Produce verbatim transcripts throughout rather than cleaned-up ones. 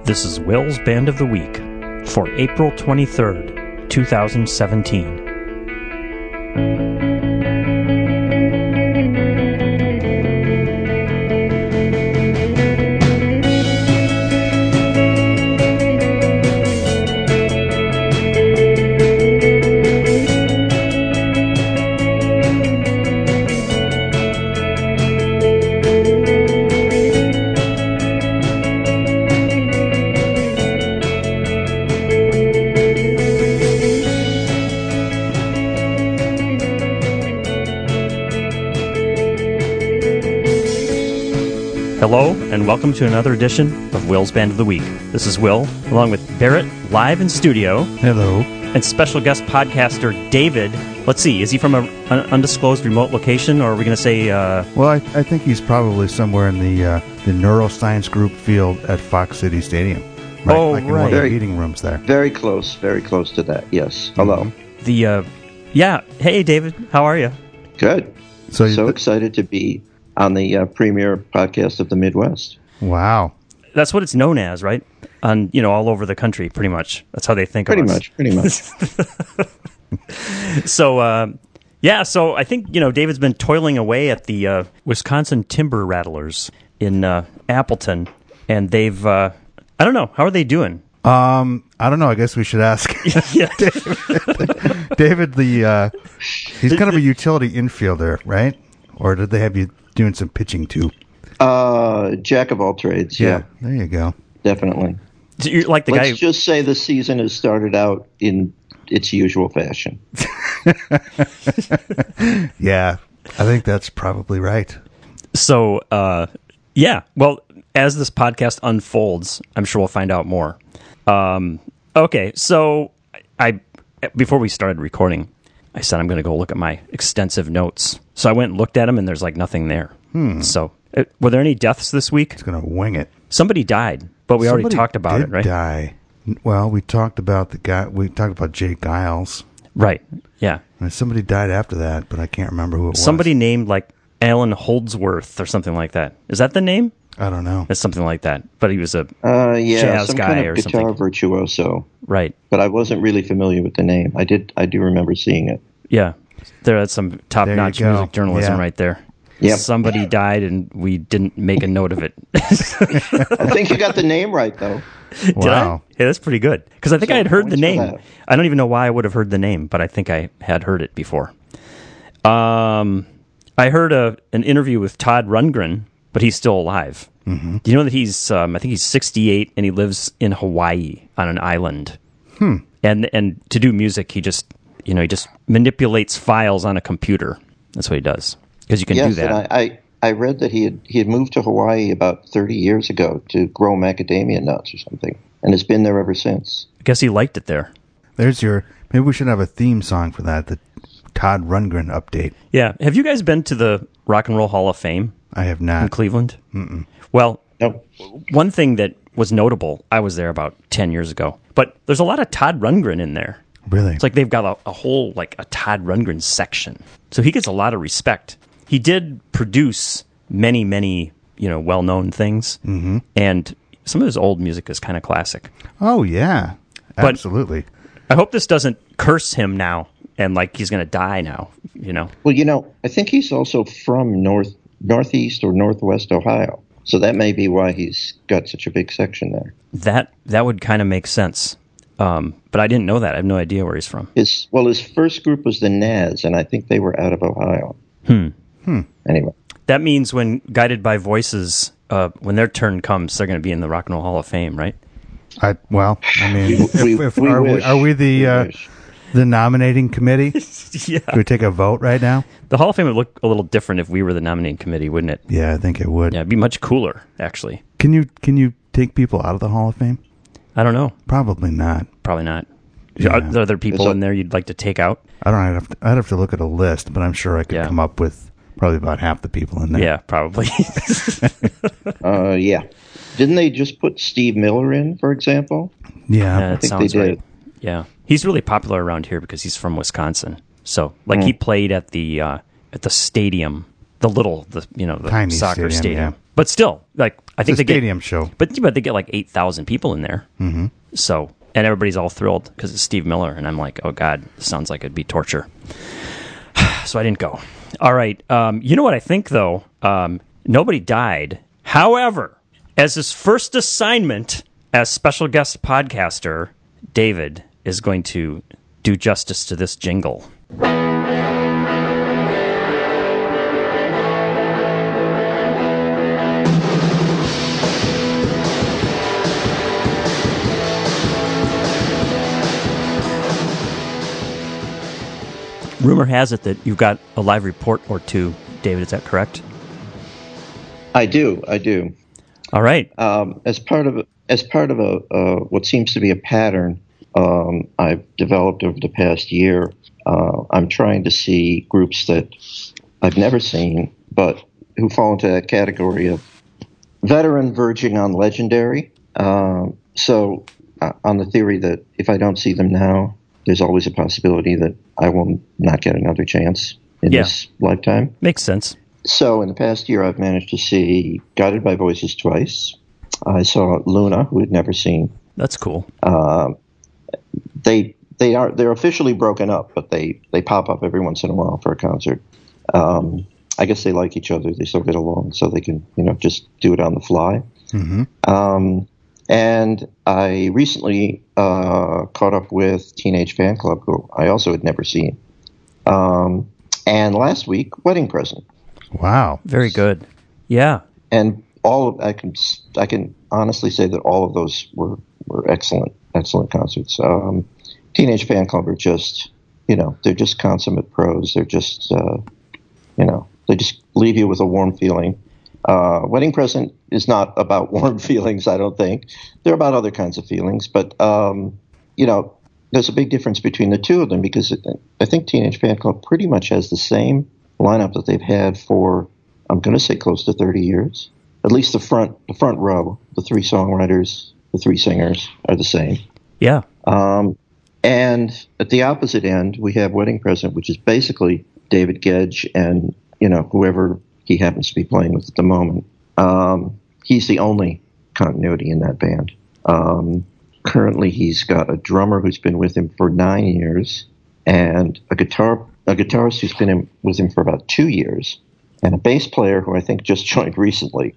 This is Will's Band of the Week for April twenty-third, two thousand seventeen. Hello, and welcome to another edition of Will's Band of the Week. This is Will, along with Barrett, live in studio. Hello. And special guest podcaster David. Let's see, is he from an undisclosed remote location, or are we going to say... Uh... Well, I, I think he's probably somewhere in the uh, the neuroscience group field at Fox City Stadium. Right? Oh, like in right. one of the Very- meeting rooms there. Very close, very close to that, yes. Hello. Mhm. The, uh... Yeah, hey David, how are you? Good. So, So you, excited to be on the uh, premier podcast of the Midwest. wow. That's what it's known as, right? On, you know, all over the country, pretty much. That's how they think Pretty of us. much, pretty much. So, uh, yeah, so I think, you know, David's been toiling away at the uh, Wisconsin Timber Rattlers in uh, Appleton, and they've, uh, I don't know, how are they doing? Um, I don't know. I guess we should ask Yeah. David. David, the uh, he's kind of a utility infielder, right? Or did they have you doing some pitching too? Uh, jack of all trades, yeah, There you go. definitely. So you're like the Let's guy... just say the season has started out in its usual fashion. Yeah, I think that's probably right. So, uh, yeah, well, as this podcast unfolds, I'm sure we'll find out more. Um, okay, so I before we started recording, I said I'm going to go look at my extensive notes. So I went and looked at them, and there's like nothing there. Hmm. So, uh, were there any deaths this week? It's gonna wing it. Somebody died, but we already Somebody talked about did it, right? Die. Well, we talked about the guy. We talked about Jay Giles. Right. Yeah. And somebody died after that, but I can't remember who it was. Somebody named like Alan Holdsworth or something like that. Is that the name? I don't know. It's something like that. But he was a Uh, yeah, jazz some guy kind or of guitar something. virtuoso, Right. but I wasn't really familiar with the name. I did, I do remember seeing it. Yeah, there that's some top-notch There you go. music journalism Yeah. right there. Yep. Somebody died, and we didn't make a note of it. I think you got the name right, though. Did Wow. I? Yeah, that's pretty good. Because I think So, I had heard the points for name. that. I don't even know why I would have heard the name, but I think I had heard it before. Um, I heard a an interview with Todd Rundgren, but he's still alive. Mm-hmm. Do you know that he's? Um, I think he's sixty-eight, and he lives in Hawaii on an island. Hmm. And and to do music, he just you know he just manipulates files on a computer. That's what he does. Because you can yes, do that. and I, I, I read that he had he had moved to Hawaii about thirty years ago to grow macadamia nuts or something, and has been there ever since. I guess he liked it there. There's your. Maybe we should have a theme song for that. The Todd Rundgren update. Yeah. Have you guys been to the Rock and Roll Hall of Fame I have in not. Cleveland? Mm-mm. Well, No, one thing that was notable, I was there about ten years ago, but there's a lot of Todd Rundgren in there. Really? It's like they've got a, a whole, like, a Todd Rundgren section. So he gets a lot of respect. He did produce many, many, you know, well-known things. Mm-hmm. And some of his old music is kind of classic. Oh yeah. But- Absolutely. I hope this doesn't curse him now and, like, he's going to die now, you know? well, you know, I think he's also from north northeast or northwest Ohio, so that may be why he's got such a big section there. That that would kind of make sense. Um, but I didn't know that. I have no idea where he's from. His well, his first group was the Naz, and I think they were out of Ohio. Hmm. Hmm. Anyway, That means when Guided by Voices, uh, when their turn comes, they're going to be in the Rock and Roll Hall of Fame, right? I well. I mean, if, we- if, we are, we, wish. are we the We uh, wish. the nominating committee? Yeah. Can we take a vote right now? The Hall of Fame would look a little different if we were the nominating committee, wouldn't it? Yeah, I think it would. Yeah, it'd be much cooler, actually. Can you can you take people out of the Hall of Fame? I don't know. Probably not. Probably not. Yeah. Are there other people So- in there you'd like to take out? I don't. I'd have to, I'd have to look at a list, but I'm sure I could Yeah. come up with probably about half the people in there. Yeah, probably. uh, yeah, didn't they just put Steve Miller in, for example? Yeah. Yeah, I that think sounds they right. did. Yeah, he's really popular around here because he's from Wisconsin. So, like, he played at the uh, at the stadium the little, the you know, the Tiny soccer stadium, stadium. yeah. But still, like I think It's a they stadium get, show. But but they get like eight thousand people in there. Mm-hmm. So and everybody's all thrilled because it's Steve Miller, and I'm like, oh God, this sounds like it'd be torture. So I didn't go. All right, um, you know what I think though? Um, nobody died. However, as his first assignment as special guest podcaster, David is going to do justice to this jingle. Rumor has it that you've got a live report or two, David. Is that correct? I do. I do. All right. Um, as part of as part of a uh, what seems to be a pattern um, I've developed over the past year, uh, I'm trying to see groups that I've never seen, but who fall into that category of veteran verging on legendary. Um, so, uh, on the theory that if I don't see them now, there's always a possibility that I will not get another chance in Yeah. this lifetime. Makes sense. So in the past year, I've managed to see Guided by Voices twice. I saw Luna, who had never seen. That's cool. Uh, they they are they're officially broken up, but they, they pop up every once in a while for a concert. Um, I guess they like each other. They still get along, so they can you know just do it on the fly. Mm-hmm. Um, and I recently uh, caught up with Teenage Fan Club, who I also had never seen. Um, and last week, Wedding Present. Wow. Very good. Yeah. And all of I can I can honestly say that all of those were, were excellent, excellent concerts. Um, Teenage Fan Club are just, you know, they're just consummate pros. They're just, uh, you know, they just leave you with a warm feeling. Uh, Wedding Present is not about warm feelings, I don't think. They're about other kinds of feelings. But, um, you know, there's a big difference between the two of them because it, I think Teenage Fan Club pretty much has the same lineup that they've had for, I'm going to say close to thirty years. At least the front, the front row, the three songwriters, the three singers are the same. Yeah. Um, and at the opposite end, we have Wedding Present, which is basically David Gedge and, you know, whoever he happens to be playing with at the moment. Um, he's the only continuity in that band. Um, currently, he's got a drummer who's been with him for nine years and a guitar a guitarist who's been in, with him for about two years, and a bass player who I think just joined recently.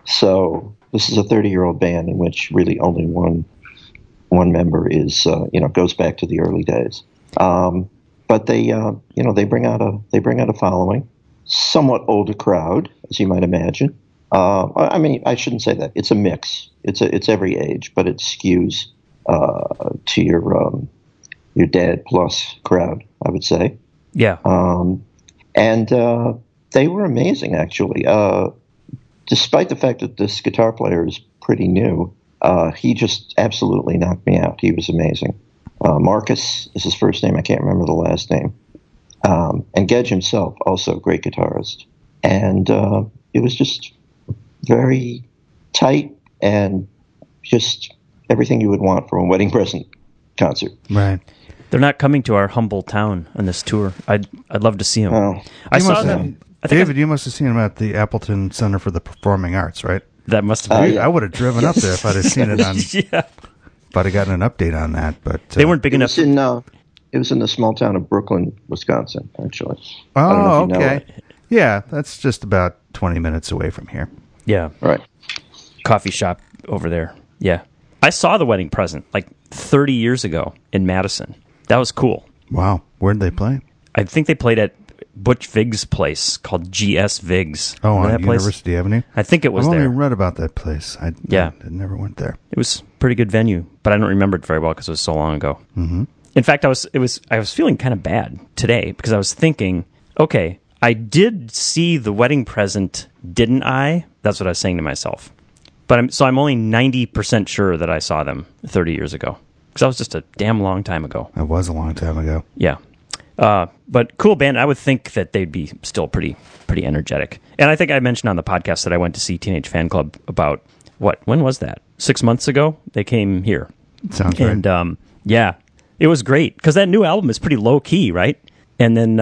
So this is a thirty-year-old band in which really only one one member is, uh, you know, goes back to the early days. Um, but they, uh, you know, they bring out a they bring out a following, somewhat older crowd, as you might imagine. Uh, I mean, I shouldn't say that. It's a mix. It's a it's every age, but it skews uh, to your um, your dad plus crowd, I would say. Yeah. Um, and uh, they were amazing, actually. Uh, despite the fact that this guitar player is pretty new, uh, he just absolutely knocked me out. He was amazing. Uh, Marcus is his first name. I can't remember the last name. Um, and Gedge himself, also a great guitarist. And uh, it was just very tight and just everything you would want from a Wedding Present concert. Right. They're not coming to our humble town on this tour. I'd I'd love to see them. Oh. I You saw must them. have- I think David, you must have seen him at the Appleton Center for the Performing Arts, right? I- that must Uh, have been. yeah. I would have driven up there if I'd have seen it on. yeah. If I'd have gotten an update on that, but uh, They weren't big It enough. was in uh, it was in the small town of Brooklyn, Wisconsin, actually. I don't know Oh, if you know okay. it. Yeah, that's just about twenty minutes away from here. Yeah. Right. Coffee shop over there. Yeah. I saw the Wedding Present like thirty years ago in Madison. That was cool. Wow, where'd they play? I think they played at Butch Vig's place called G S Vig's. Oh, Remember on that place? University Avenue. I think it was I've only there. read about that place. I Yeah. I, I never went there. It was a pretty good venue, but I don't remember it very well because it was so long ago. Mm-hmm. In fact, I was it was I was feeling kind of bad today because I was thinking, okay, I did see the Wedding Present, didn't I? That's what I was saying to myself. But I'm so I'm only ninety percent sure that I saw them thirty years ago because that was just a damn long time ago. It was a long time ago. Yeah. Uh, but cool band. I would think that they'd be still pretty pretty energetic. And I think I mentioned on the podcast that I went to see Teenage Fan Club about, what, when was that? Six months ago? They came here. Sounds And right. um, yeah, it was great because that new album is pretty low key, right? And then uh,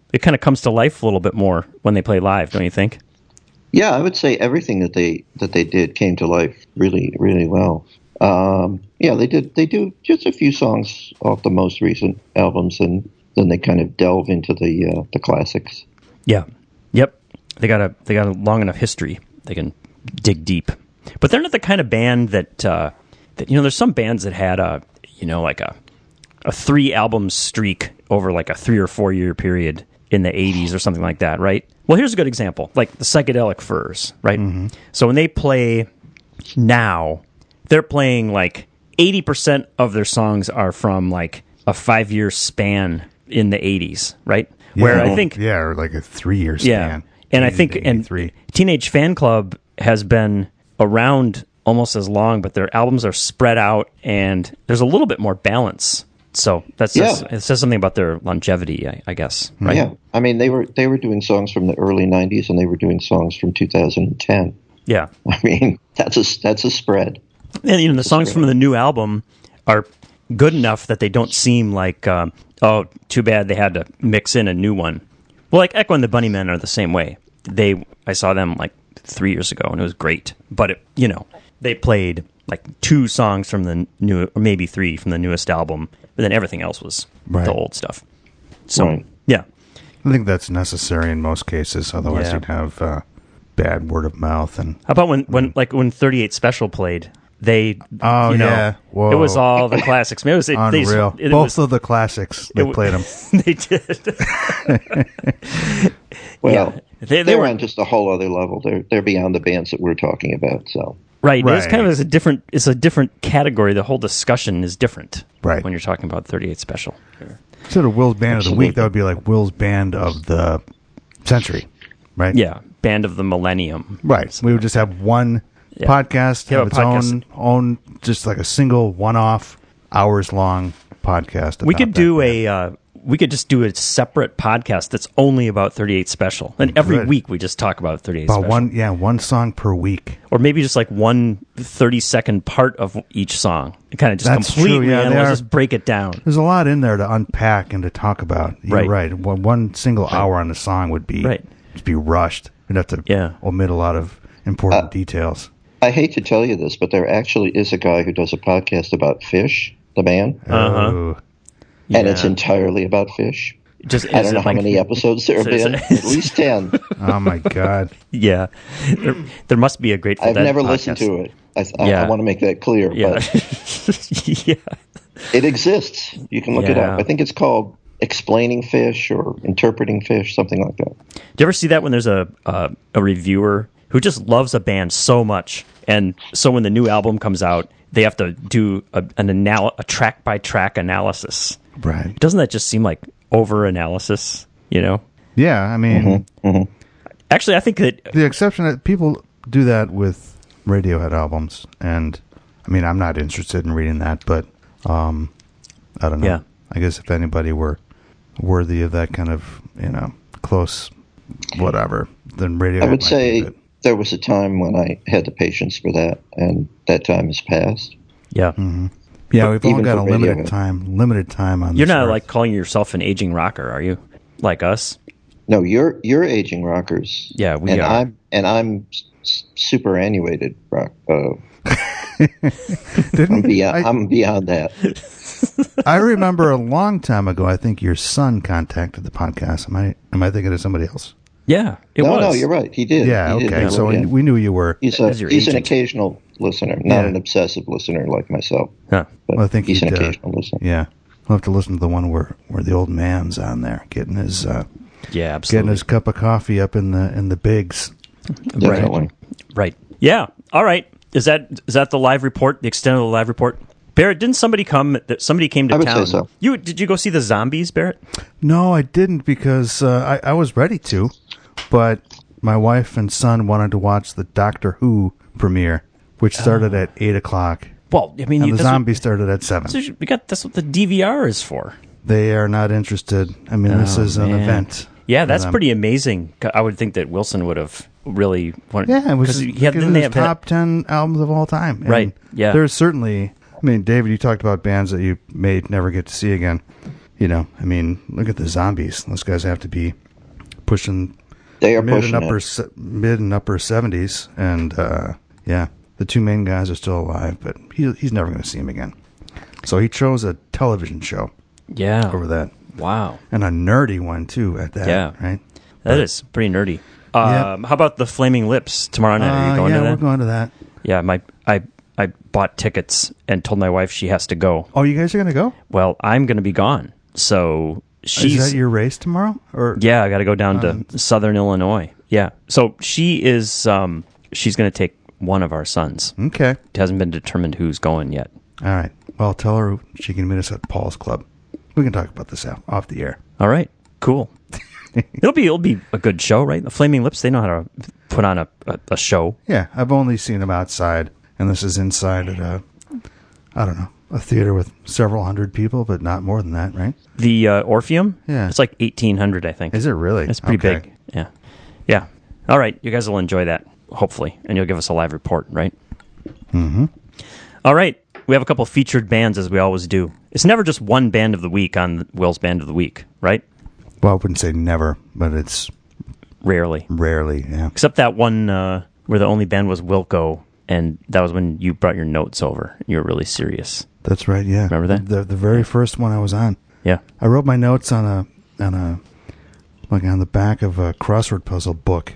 it kind of comes to life a little bit more when they play live, don't you think? Yeah, I would say everything that they that they did came to life really, really well. Um, yeah, they did. They do just a few songs off the most recent albums, and then they kind of delve into the uh, the classics. Yeah. Yep. They got a they got a long enough history. They can dig deep. But they're not the kind of band that uh, that you know. There's some bands that had a you know like a a three album streak over like a three or four year period in the eighties or something like that, right? Well, here's a good example, like the Psychedelic Furs, right? Mm-hmm. So when they play now, they're playing like eighty percent of their songs are from like a five year span in the eighties, right? Yeah, Where I think, yeah, or like a three-year yeah, span. and I think, and Teenage Fan Club has been around almost as long, but their albums are spread out, and there's a little bit more balance. So that says Yeah. it says something about their longevity, I, I guess, right? Yeah, I mean they were they were doing songs from the early nineties, and they were doing songs from two thousand ten. Yeah, I mean that's a that's a spread. and you know the songs from the new album are good enough that they don't seem like, um, oh, too bad they had to mix in a new one. Well, like Echo and the Bunnymen are the same way. They, I saw them like three years ago, and it was great. But it, you know, they played like two songs from the new, or maybe three from the newest album, but then everything else was Right. the old stuff. So, Right. yeah, I think that's necessary in most cases. Otherwise, Yeah. you'd have uh, bad word of mouth. And how about when, when like when thirty-eight Special played? They, Oh, you know, yeah. Whoa. it was all the classics. Maybe it was it, they just- unreal. it Both was- of the classics, they it- played them. they did. Well, Yeah. They- they they, are were- on just a whole other level. They're they're beyond the bands that we're talking about. So Right. It's Right. kind of as a different. It's a different category. The whole discussion is different. Right. When you're talking about thirty-eight Special. Instead of Will's Band of the Absolutely. Week, that would be like Will's Band of the Century, right? Yeah. Band of the Millennium. Right. We would just have one Yeah. podcast, Yeah, have a its podcast. own, own, just like a single one-off, hours-long podcast. We about could that do band. a. Uh, we could just do a separate podcast that's only about thirty-eight Special, and every Good. week we just talk about thirty-eight about Special, one, yeah, one song per week. or maybe just like one thirty-second part of each song. Kind of just That's true, completely, yeah, and they we'll are- just break it down. There's a lot in there to unpack and to talk about. You're Right. right. One, one single hour on the song would be Right. just be rushed. You'd have to Yeah. omit a lot of important details. I hate to tell you this, but there actually is a guy who does a podcast about Fish, the band, Uh-huh. Oh, and it's Yeah. entirely about Fish. Just I is don't it know how like- many episodes there have So is been. it- At least ten. oh my God. Yeah, there, there must be a Grateful I've Dead never podcast. listened to it. I, I, Yeah. I want to make that clear, Yeah, but yeah. it exists. You can look it Yeah. up. I think it's called Explaining Fish or Interpreting Fish, something like that. Do you ever see that when there's a uh, a reviewer who just loves a band so much, and so when the new album comes out, they have to do a, an anal- a track by track analysis. Right. Doesn't that just seem like over analysis? You know, Yeah, I mean, actually, I think that the exception that people do that with Radiohead albums, and I mean, I'm not interested in reading that, but um, I don't know. Yeah. I guess if anybody were worthy of that kind of, you know, close whatever, then Radiohead. I would might say be it. there was a time when I had the patience for that, and that time has passed. yeah, Yeah, we've all even got a for limited Radiohead. time. Limited time on. you're this not earth. like calling yourself an aging rocker, are you? Like us? No, you're you're aging rockers. Yeah, we and are. I'm and I'm s- superannuated rock. Uh, Didn't I'm beyond. I, I'm beyond that. I remember a long time ago. I think your son contacted the podcast. Am I? Am I thinking of somebody else? Yeah, it no, was. no, you're right. He did. Yeah. He did Okay. do So it, yeah. we, we knew you were. he's a, As your he's an agent. occasional listener, not Yeah. an obsessive listener like myself. Huh. But Well, I think he's an he'd, uh, occasional listener. Yeah. We'll have to listen to the one where, where the old man's on there getting his uh, Yeah, getting absolutely. his cup of coffee up in the in the bigs. Definitely. Right. Yeah. All right. Is that is that the live report? The extent of the live report? Barrett, didn't somebody come? That somebody came to I would town. say so. You did you go see the Zombies, Barrett? No, I didn't because uh, I, I was ready to, but my wife and son wanted to watch the Doctor Who premiere, which started at eight o'clock, Well, I mean, and you, the that's what- zombie started at seven. that's what you- we got. That's what the D V R is for. They are not interested. I mean, this Oh, is an man. event. Yeah, for that's them. pretty amazing. I would think that Wilson would have really wanted. Yeah, it was 'cause just, he had, because didn't they it's have top ten albums of all time. And Right, yeah. There's certainly. I mean, David, you talked about bands that you may never get to see again. you know, I mean, look at the zombies. Those guys have to be pushing They are mid pushing and upper it. se- mid and upper seventies, and uh, yeah, the two main guys are still alive, but he he's never going to see him again. So he chose a television show Yeah. over that, Wow. and a nerdy one too at that. Yeah. Right. That is pretty nerdy. Um, How about the Flaming Lips tomorrow night? Are you Uh, going yeah, to that? we're going to that. Yeah, my I I bought tickets and told my wife she has to go. Oh, you guys are going to go? Well, I'm going to be gone, so she's. Is that your race tomorrow? Or Yeah, I got to go down Um, to Southern Illinois. Yeah, so she is. Um, she's going to take one of our sons. Okay. It hasn't been determined who's going yet. All right. Well, tell her she can meet us at Paul's Club. We can talk about this out, off the air. All right, cool. it'll be it'll be a good show, right? The Flaming Lips, they know how to put on a, a, a show. Yeah, I've only seen them outside, and this is inside at a, I don't know, a theater with several hundred people, but not more than that, right? The uh, Orpheum, Yeah. it's like eighteen hundred, I think. Is it really? It's pretty Okay. big. Yeah, yeah. All right, you guys will enjoy that, hopefully, and you'll give us a live report, right? Mm-hmm. All right, we have a couple featured bands as we always do. It's never just one band of the week on Will's Band of the Week, right? Well, I wouldn't say never, but it's Rarely, rarely, yeah. except that one uh, where the only band was Wilco, and that was when you brought your notes over. You were really serious. That's right, yeah. Remember that? The the very first one I was on. Yeah. I wrote my notes on a on a like on the back of a crossword puzzle book,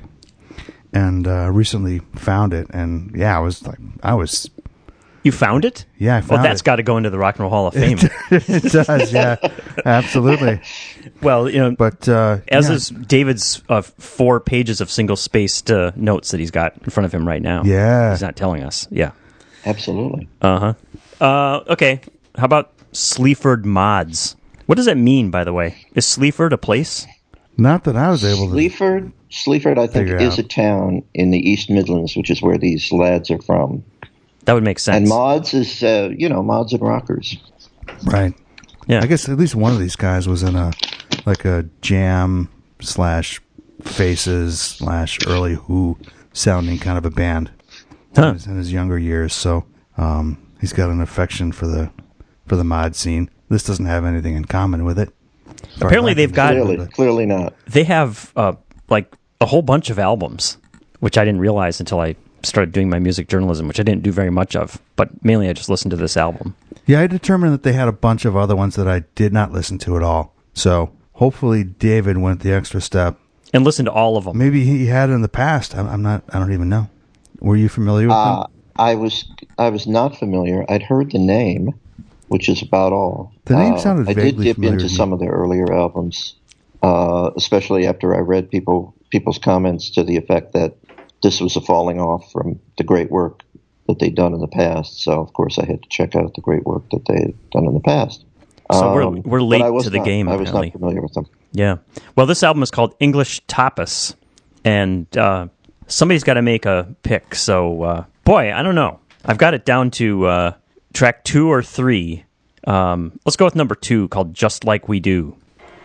and uh, recently found it, and yeah, I was like, I was You found it? yeah, I found Well, that's it. got to go into the Rock and Roll Hall of Fame. It does, yeah, absolutely. Well, you know, But uh, as yeah. is David's uh, four pages of single-spaced uh, notes that he's got in front of him right now. Yeah. He's not telling us. Yeah. Absolutely. Uh-huh. Uh Okay. How about Sleaford Mods? What does that mean, by the way? Is Sleaford a place? Not that I was able to. Sleaford, Sleaford, I think, Figure is out. a town in the East Midlands, which is where these lads are from. That would make sense. And mods is, uh, you know, mods and rockers. Right. Yeah. I guess at least one of these guys was in a like a Jam slash Faces slash early Who sounding kind of a band Huh. in, his, in his younger years. So um, he's got an affection for the for the mod scene. This doesn't have anything in common with it. As far Apparently as I they've can got- tell, Clearly, but- clearly not. They have uh, like a whole bunch of albums, which I didn't realize until I started doing my music journalism, which I didn't do very much of, but mainly I just listened to this album. Yeah, I determined that they had a bunch of other ones that I did not listen to at all. So hopefully David went the extra step. And listened to all of them. Maybe he had in the past. I'm, I'm not. I don't even know. Were you familiar with Uh, them? I was I was not familiar. I'd heard the name, which is about all. The name Uh, sounded I did vaguely dip familiar into to me. some of their earlier albums, uh, especially after I read people people's comments to the effect that this was a falling off from the great work that they'd done in the past. So, of course, I had to check out the great work that they had done in the past. So we're- Um, we're but late I was to the not- game, I was apparently. not familiar with them. Yeah. Well, this album is called English Tapas, and uh, somebody's got to make a pick. So, uh, boy, I don't know. I've got it down to uh, track two or three. Um, let's go with number two, called Just Like We Do.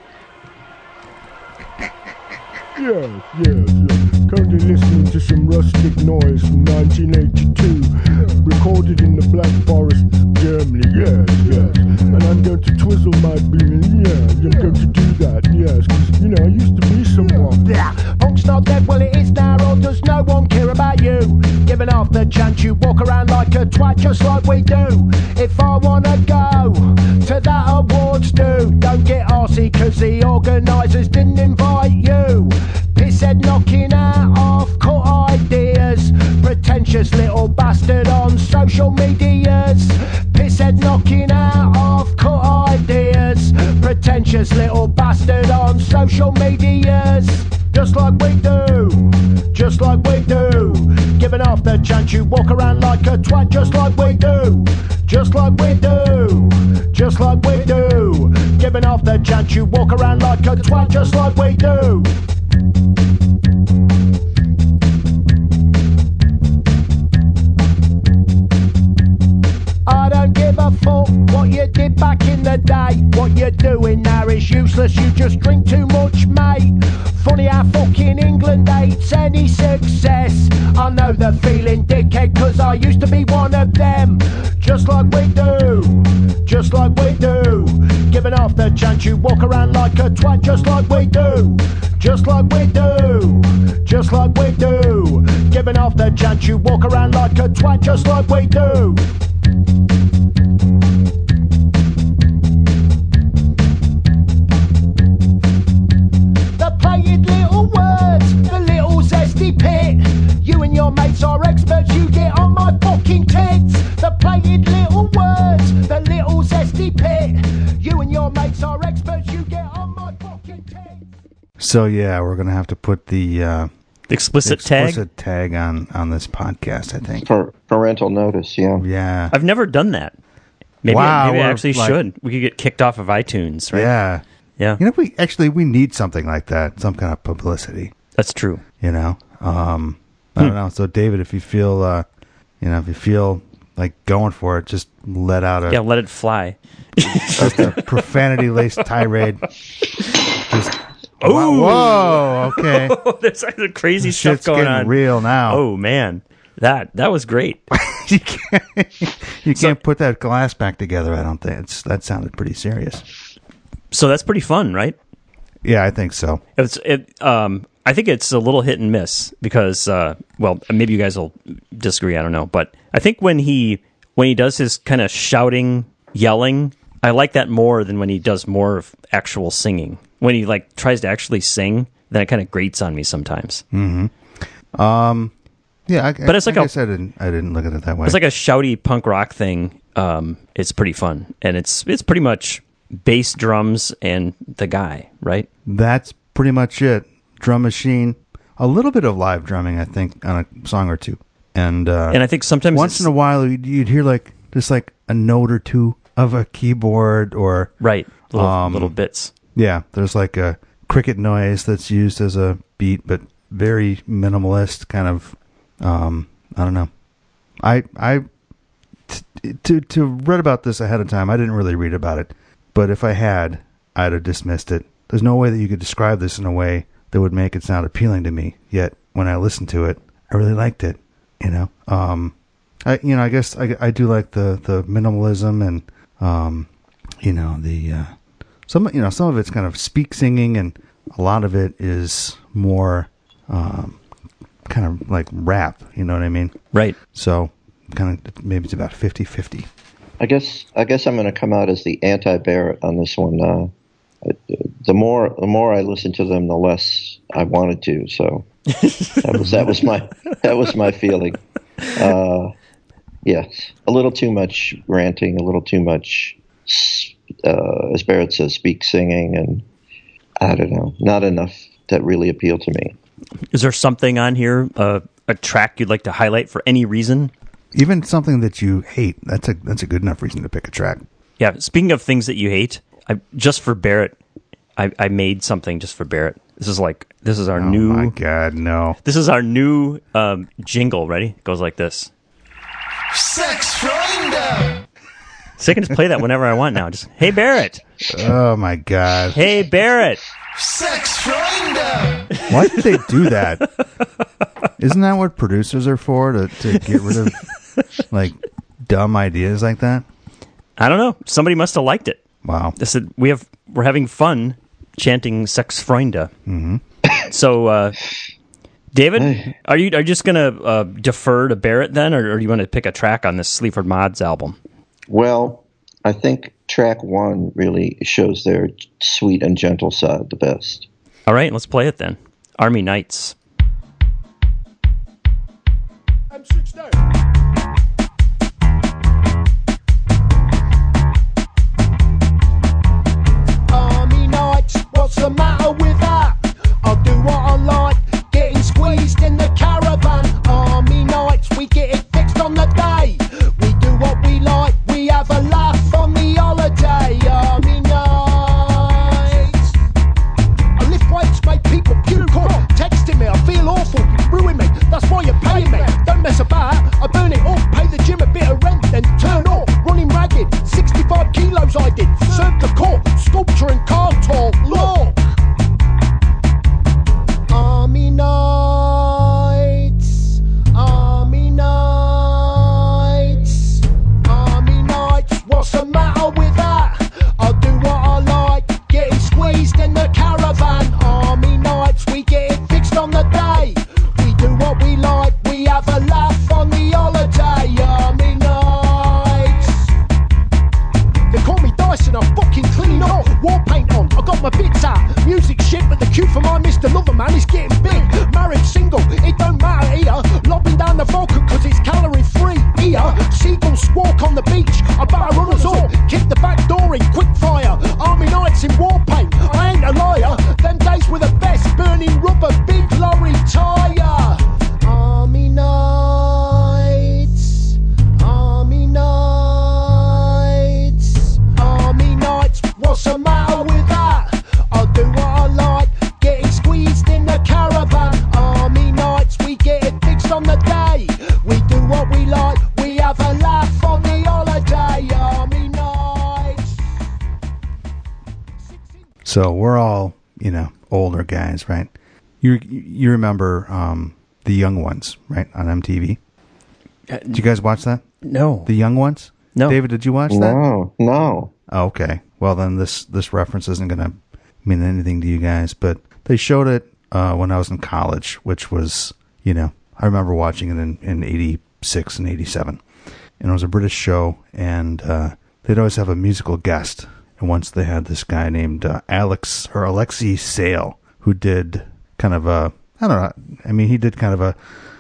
Yes, yes, yes. Currently listening to some rustic noise from nineteen eighty-two, recorded in the Black Forest, Germany. Yes, yes. And I'm going to twizzle my bean. Yeah, I'm going to do that. Yes, 'cause, you know, I used to be someone. Yeah, punk's not dead, well it is now, or does no one care about you? Giving off the chance, you walk around like a twat just like we do. If I wanna go to that awards do, don't get arsey cause the organisers didn't invite you. Pisshead knocking out half-cut ideas, pretentious little bastard on social medias. Pisshead knocking out half-cut ideas, pretentious little bastard on social medias. Just like we do, just like we do. Giving off the chance, you walk around like a twat, just like we do, just like we do, just like we do. Giving off the chance, you walk around like a twat, just like we do. I don't give a fuck what you did back in the day. What you're doing now is useless, you just drink too much, mate. Funny how fucking England hates any success. I know the feeling, dickhead, cause I used to be one of them. Just like we do, just like we do. Giving off the chance you walk around like a twat, just like we do. Just like we do. Just like we do. Giving off the chance you walk around like a twat, just like we do. The plated little words, the little zesty pit. You and your mates are experts, you get on my fucking tits. The plated little words, the little zesty pit. You and your mates are experts, you get on my fucking tits. So yeah, we're gonna have to put the uh, Explicit, explicit tag? tag on on this podcast, I think. For parental notice, yeah. Yeah. I've never done that. Maybe, Wow, I, maybe I we're actually like- should. We could get kicked off of iTunes, right? Yeah. Yeah, You know, we actually we need something like that, some kind of publicity. that's true. You know, um, I don't know. So, David, if you feel, uh, you know, if you feel like going for it, just let out a Yeah, let it fly. just a profanity-laced tirade. Just Ooh. whoa, okay. There's like crazy stuff Shit's going getting on. real now. Oh man, that that was great. you can't, you can't put that glass back together. I don't think it's that sounded pretty serious. So that's pretty fun, right? Yeah, I think so. It's it. Um, I think it's a little hit and miss because, uh, well, maybe you guys will disagree. I don't know, but I think when he when he does his kind of shouting, yelling, I like that more than when he does more of actual singing. When he like tries to actually sing, then it kind of grates on me sometimes. Um, yeah, I, But it's like I a- guess I didn't I didn't look at it that way. It's like a shouty punk rock thing. Um, it's pretty fun, and it's it's pretty much bass, drums, and the guy, right? That's pretty much it. Drum machine, a little bit of live drumming, I think, on a song or two, and uh, And I think sometimes once it's, in a while you'd, you'd hear like just like a note or two of a keyboard, or right little, um, little bits. yeah, there's like a cricket noise that's used as a beat, but very minimalist kind of. Um, I don't know. I I t- to to read about this ahead of time. I didn't really read about it, but if I had, I'd have dismissed it. There's no way that you could describe this in a way that would make it sound appealing to me. Yet when I listened to it, I really liked it. You know, um, I you know I guess I, I do like the the minimalism and um, you know the uh, some you know some of it's kind of speak singing, and a lot of it is more um, kind of like rap. You know what I mean? Right. So kind of maybe it's about fifty-fifty. I guess I guess I'm going to come out as the anti-Barrett on this one. Uh, the more the more I listened to them, the less I wanted to. So that was that was my that was my feeling. Uh, yes, a little too much ranting, a little too much, uh, as Barrett says, speak singing, and I don't know, not enough that really appealed to me. Is there something on here, uh, a track you'd like to highlight for any reason? Even something that you hate, that's a that's a good enough reason to pick a track. Yeah. Speaking of things that you hate, I, just for Barrett, I, I made something just for Barrett. This is like this is our Oh new. my God, no! This is our new um, jingle. Ready? It goes like this. Sex Finder. So I can just play that whenever I want now. Just hey Barrett, Oh my God! hey Barrett. Sex Finder. Why did they do that? Isn't that what producers are for, to to get rid of like dumb ideas like that? I don't know. Somebody must have liked it. Wow. They said we have we're having fun chanting Sex Freunde. Mm-hmm. So, uh, David, are you are you just gonna uh, defer to Barrett then, or, or do you want to pick a track on this Sleaford Mods album? Well, I think track one really shows their sweet and gentle side the best. All right, let's play it then. Army Nights. M sixteen. Army nights, what's the matter with that? I'll do what I like, getting squeezed in the caravan. Army nights, we get it fixed on the day. We do what we like, we have a laugh on the holiday. Army nights. I lift weights, make people puke on. Texting me, I feel awful, you ruin me. That's why you're paying me. Don't mess about, I burn it war paint on, I got my bits out. Music shit, but the cue for my Mister Loverman is getting big. Married, single, it don't matter here. Lobbing down the vodka cause it's calorie free. Here, seagulls squawk on the beach. I better run us all, kick the back door in quick fire. Army nights in war paint, I ain't a liar. Them days were the best, burning rubber, big lorry tire. Army nights, army nights, army nights. What's the matter with that? I'll do what I like, getting squeezed in the caravan. Army nights, we get it fixed on the day. We do what we like, we have a laugh on the holiday. Army nights. So we're all, you know, older guys, right? You you remember um, The Young Ones, right, on M T V? Uh, Did you guys watch that? No. The Young Ones? No. David, did you watch that? No, no. Oh, okay. Well, then this, this reference isn't going to mean anything to you guys, but they showed it uh, when I was in college, which was, you know, I remember watching it in, in eighty-six and eighty-seven. And it was a British show, and uh, they'd always have a musical guest. And once they had this guy named uh, Alex, or Alexei Sale, who did kind of a, I don't know, I mean, he did kind of a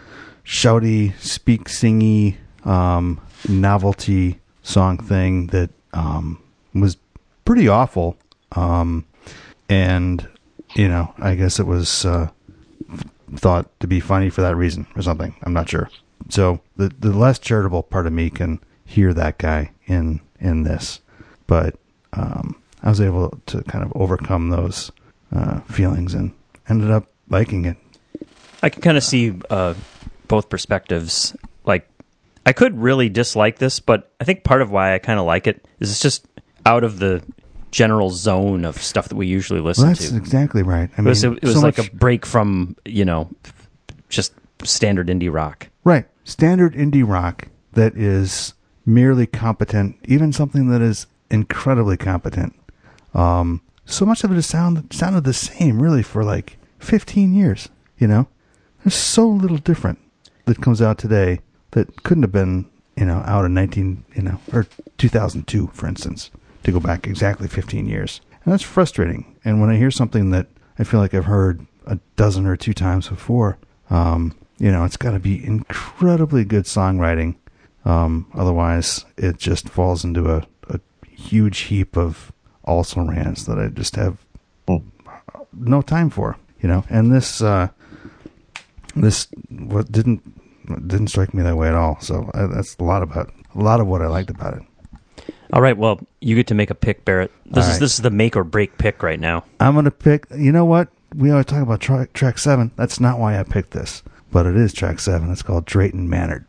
shouty, speak-singy, um, novelty song thing that um, was pretty awful. Um, and, you know, I guess it was uh, thought to be funny for that reason or something. I'm not sure. So the the less charitable part of me can hear that guy in, in this. But um, I was able to kind of overcome those uh, feelings and ended up liking it. I can kind of see uh, both perspectives. Like, I could really dislike this, but I think part of why I kind of like it is it's just out of the general zone of stuff that we usually listen Well, that's to. exactly right. I It was, mean, it was so like much- a break from, you know, just standard indie rock. Right. Standard indie rock that is merely competent, even something that is incredibly competent. Um, so much of it is sound, sounded the same, really, for like fifteen years, you know? There's so little different that comes out today that couldn't have been, you know, out in nineteen, you know, or two thousand two, for instance, to go back exactly fifteen years. And that's frustrating. And when I hear something that I feel like I've heard a dozen or two times before, um, you know, it's got to be incredibly good songwriting. Um, otherwise, it just falls into a, a huge heap of also rans that I just have no time for, you know. And this, uh, this what didn't didn't strike me that way at all. So I, that's a lot about a lot of what I liked about it. All right, well, you get to make a pick, Barrett. This All is right. this is the make or break pick right now. I'm gonna pick. You know what? We always talk about track, track seven. That's not why I picked this, but it is track seven. It's called Drayton Manor.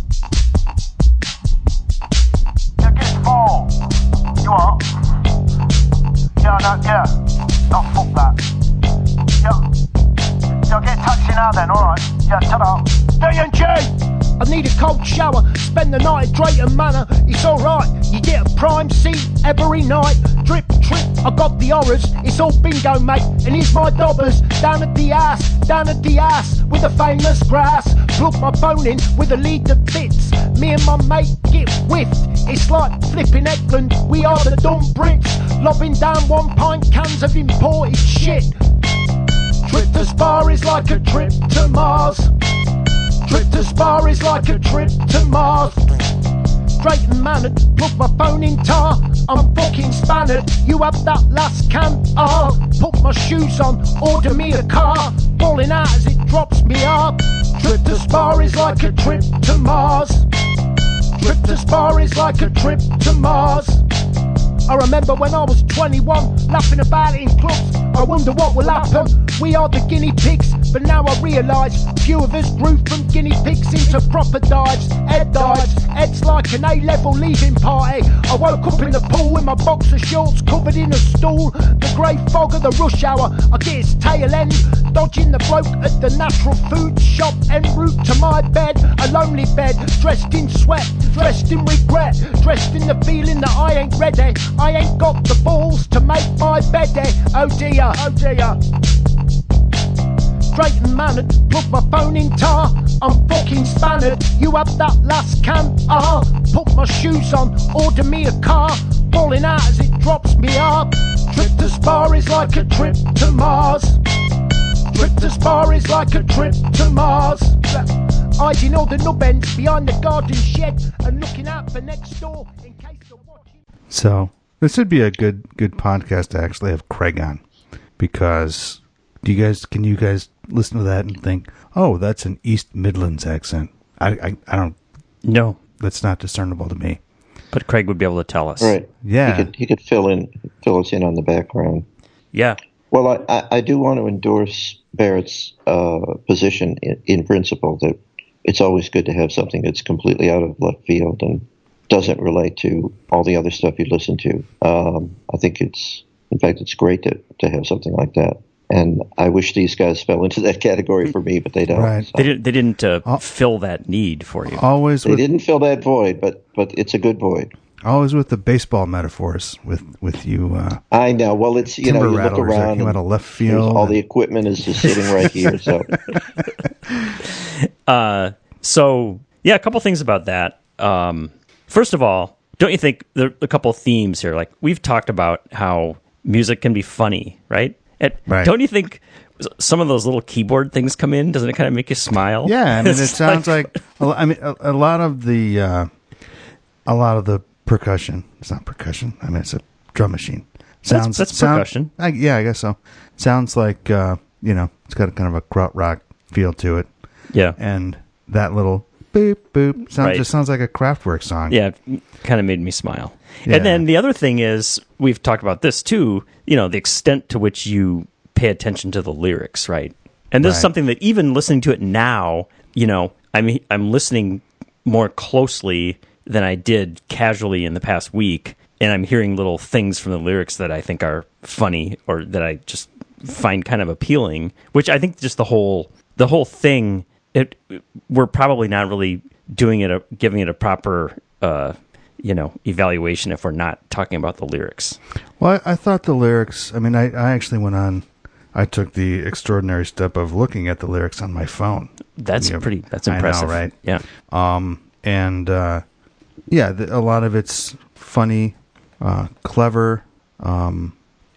Yeah, get four. You are. Yeah, no, yeah. Oh, fuck that. Yeah. Yeah, get a taxi now then, alright. Yeah, ta-da. D and G! I need a cold shower, spend the night at Drayton Manor. It's alright, you get a prime seat every night. Drip, trip, I got the horrors, it's all bingo, mate. And here's my dobbers, down at the ass, down at the ass, with the famous grass. Plug my phone in with a lead that fits. Me and my mate get whiffed. It's like flipping Eckland, we are the dumb Brits. Lobbing down one pint cans of imported shit. Trip to Spa is like a trip to Mars. Trip to Spa is like a trip to Mars. Drayton Manor, plug my phone in tar. I'm fucking spannered. You have that last can, ah. Put my shoes on, order me a car. Falling out as it drops me up. Trip to Spa is like a trip to Mars. Trip to Spa is like a trip to Mars. I remember when I was twenty-one, laughing about it in clubs. I wonder what will happen. We are the guinea pigs, but now I realise few of us grew from guinea pigs into proper dives. Ed dives, Ed's like an A-level leaving party. I woke up in the pool in my boxer shorts covered in a stool. The grey fog of the rush hour, I get its tail end. Dodging the bloke at the natural food shop en route to my bed. A lonely bed, dressed in sweat, dressed in regret, dressed in the feeling that I ain't ready. I ain't got the balls to make my bed. Oh dear, oh dear. Drayton Manor, put my phone in tar. I'm fucking spannered. You have that last can, ah. Put my shoes on, order me a car. Falling out as it drops me up. Trip to Spa is like a trip to Mars. Trip to Spa is like a trip to Mars. Hiding all the nubbins behind the garden shed and looking out for next door in case you're watching. So this would be a good good podcast to actually have Craig on, because do you guys can you guys listen to that and think, oh, that's an East Midlands accent? I I, I don't. No, that's not discernible to me. But Craig would be able to tell us. Right. Yeah. He could, he could fill in fill us in on the background. Yeah. Well, I, I, I do want to endorse Barrett's uh, position in, in principle that it's always good to have something that's completely out of left field and doesn't relate to all the other stuff you listen to. Um, I think it's, in fact, it's great to, to have something like that. And I wish these guys fell into that category for me, but they don't. Right. So. They didn't. They didn't uh, fill that need for you. Always. They with, didn't fill that void, but but it's a good void. Always with the baseball metaphors with with you. Uh, I know. Well, it's you timber know you look rattlers that around. came out of left field. All and- the equipment is just sitting right here. So. Uh, so yeah, a couple things about that. Um, first of all, don't you think there are a couple themes here? Like we've talked about how music can be funny, right? And Right. Don't you think some of those little keyboard things come in? Doesn't it kind of make you smile? Yeah, I mean, it It's sounds like- like, a lo- I mean, a, a lot of the, uh, a lot of the percussion. It's not percussion. I mean, it's a drum machine. Sounds that's sound- percussion. I, yeah, I guess so. Sounds like uh, you know, it's got a kind of a kraut rock feel to it, yeah, and that little boop boop sounds Right. just sounds like a Kraftwerk song. yeah, kind of made me smile. Yeah. And then the other thing is, we've talked about this too, you know, the extent to which you pay attention to the lyrics, right? And this is Right. something that even listening to it now, you know, I'm I'm listening more closely than I did casually in the past week, and I'm hearing little things from the lyrics that I think are funny or that I just find kind of appealing, which I think just the whole the whole thing, it we're probably not really doing it a giving it a proper uh you know, evaluation if we're not talking about the lyrics. Well, I, I thought the lyrics. I mean, I, I actually went on. I took the extraordinary step of looking at the lyrics on my phone. That's Yeah, pretty. That's I know, impressive, right? Yeah. Um, and uh, yeah, the, a lot of it's funny, uh, clever, um,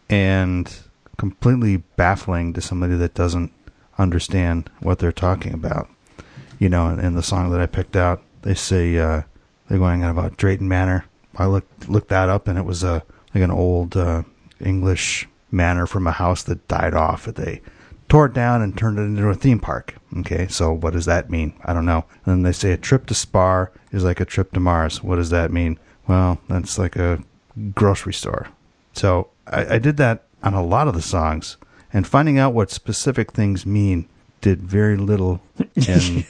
and completely baffling to somebody that doesn't understand what they're talking about. You know, in, in the song that I picked out, they say uh, they're going on about Drayton Manor. I looked looked that up, and it was a like an old uh, English manor from a house that died off. That they tore it down and turned it into a theme park. Okay, so what does that mean? I don't know. And then they say a trip to Spa is like a trip to Mars. What does that mean? Well, that's like a grocery store. So I, I did that on a lot of the songs, and finding out what specific things mean did very little in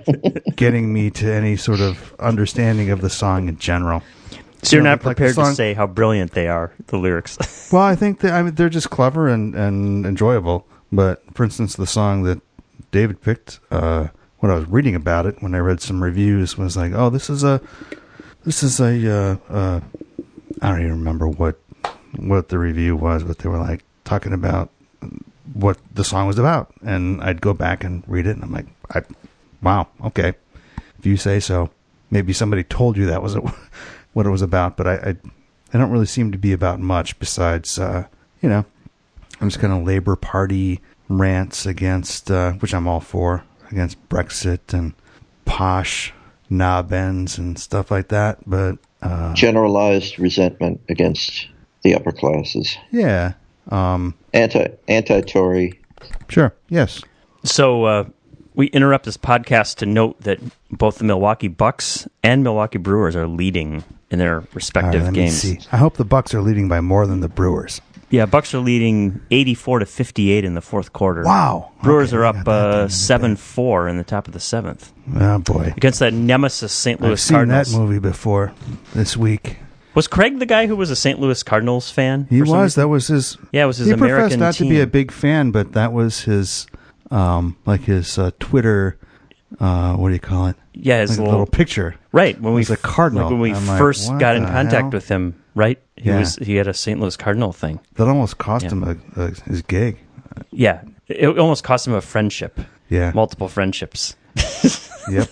getting me to any sort of understanding of the song in general. So you're You know, not like the prepared song- to say how brilliant they are, the lyrics. Well, I think that I mean they're just clever and, and enjoyable. But for instance, the song that David picked, uh, when I was reading about it, when I read some reviews, was like, "Oh, this is a, this is a, uh, uh, I don't even remember what what the review was, but they were like talking about what the song was about." And I'd go back and read it, and I'm like, I, "Wow, okay, if you say so." Maybe somebody told you that was a, what it was about, but I, I, I don't really seem to be about much besides, uh, you know, I'm just kind of Labour Party rants against, uh, which I'm all for, against Brexit and posh knob ends and stuff like that. But uh, Generalized resentment against the upper classes. yeah, um, Anti anti Tory. sure, yes, So uh, we interrupt this podcast to note that both the Milwaukee Bucks and Milwaukee Brewers are leading in their All right, respective let me games. see. I hope the Bucks are leading by more than the Brewers. Yeah, Bucks are leading eighty-four to fifty-eight in the fourth quarter. Wow, Brewers Okay, are I up got that down uh, in the seven four in the top of the seventh Oh boy, against that nemesis Saint Louis I've seen Cardinals. that movie before this week. Was Craig the guy who was a Saint Louis Cardinals fan? He for some was. reason? That was his. Yeah, it was his he American professed not team. to be a big fan, but that was his, um, like his uh, Twitter. Uh, what do you call it? Yeah, his Like a little, little picture. right when we was a Cardinal. like when we I'm like, first what got in the contact hell? with him, right? He Yeah. was he had a Saint Louis Cardinal thing. That almost cost Yeah. him a, a, his gig. Yeah, it almost cost him a friendship, Yeah. multiple friendships. Yep.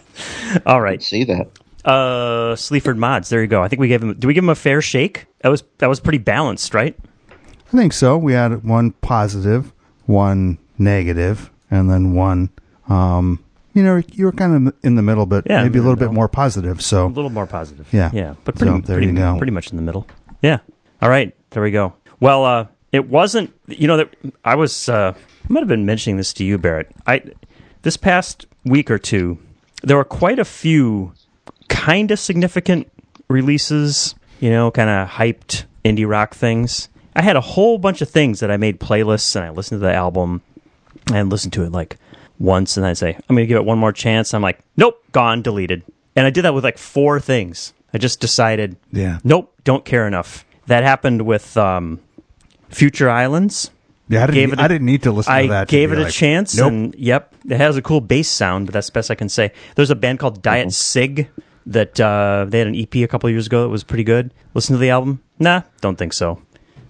All right, See that? uh, Sleaford Mods. There you go. I think we gave him. Did we give him a fair shake? That was that was pretty balanced, right? I think so. We had one positive, one negative, and then one, um, you know, you were kind of in the middle, but Yeah, maybe a little no. bit more positive. So A little more positive. Yeah. Yeah. But pretty, So, there pretty, you go. pretty much in the middle. Yeah. All right. There we go. Well, uh, it wasn't, you know, that I was, uh, I might have been mentioning this to you, Barrett. I, this past week or two, there were quite a few kind of significant releases, you know, kind of hyped indie rock things. I had a whole bunch of things that I made playlists and I listened to the album and listened to it like once and I say, I'm going to give it one more chance. I'm like, nope, gone, deleted. And I did that with like four things. I just decided, Yeah. nope, don't care enough. That happened with um, Future Islands. yeah, I didn't, Gave it a- I didn't need to listen I to that. to gave be it a like, chance, Nope. and yep, it has a cool bass sound, but that's the best I can say. There's a band called Diet Sig that uh, they had an E P a couple of years ago that was pretty good. Listen to the album? Nah, don't think so.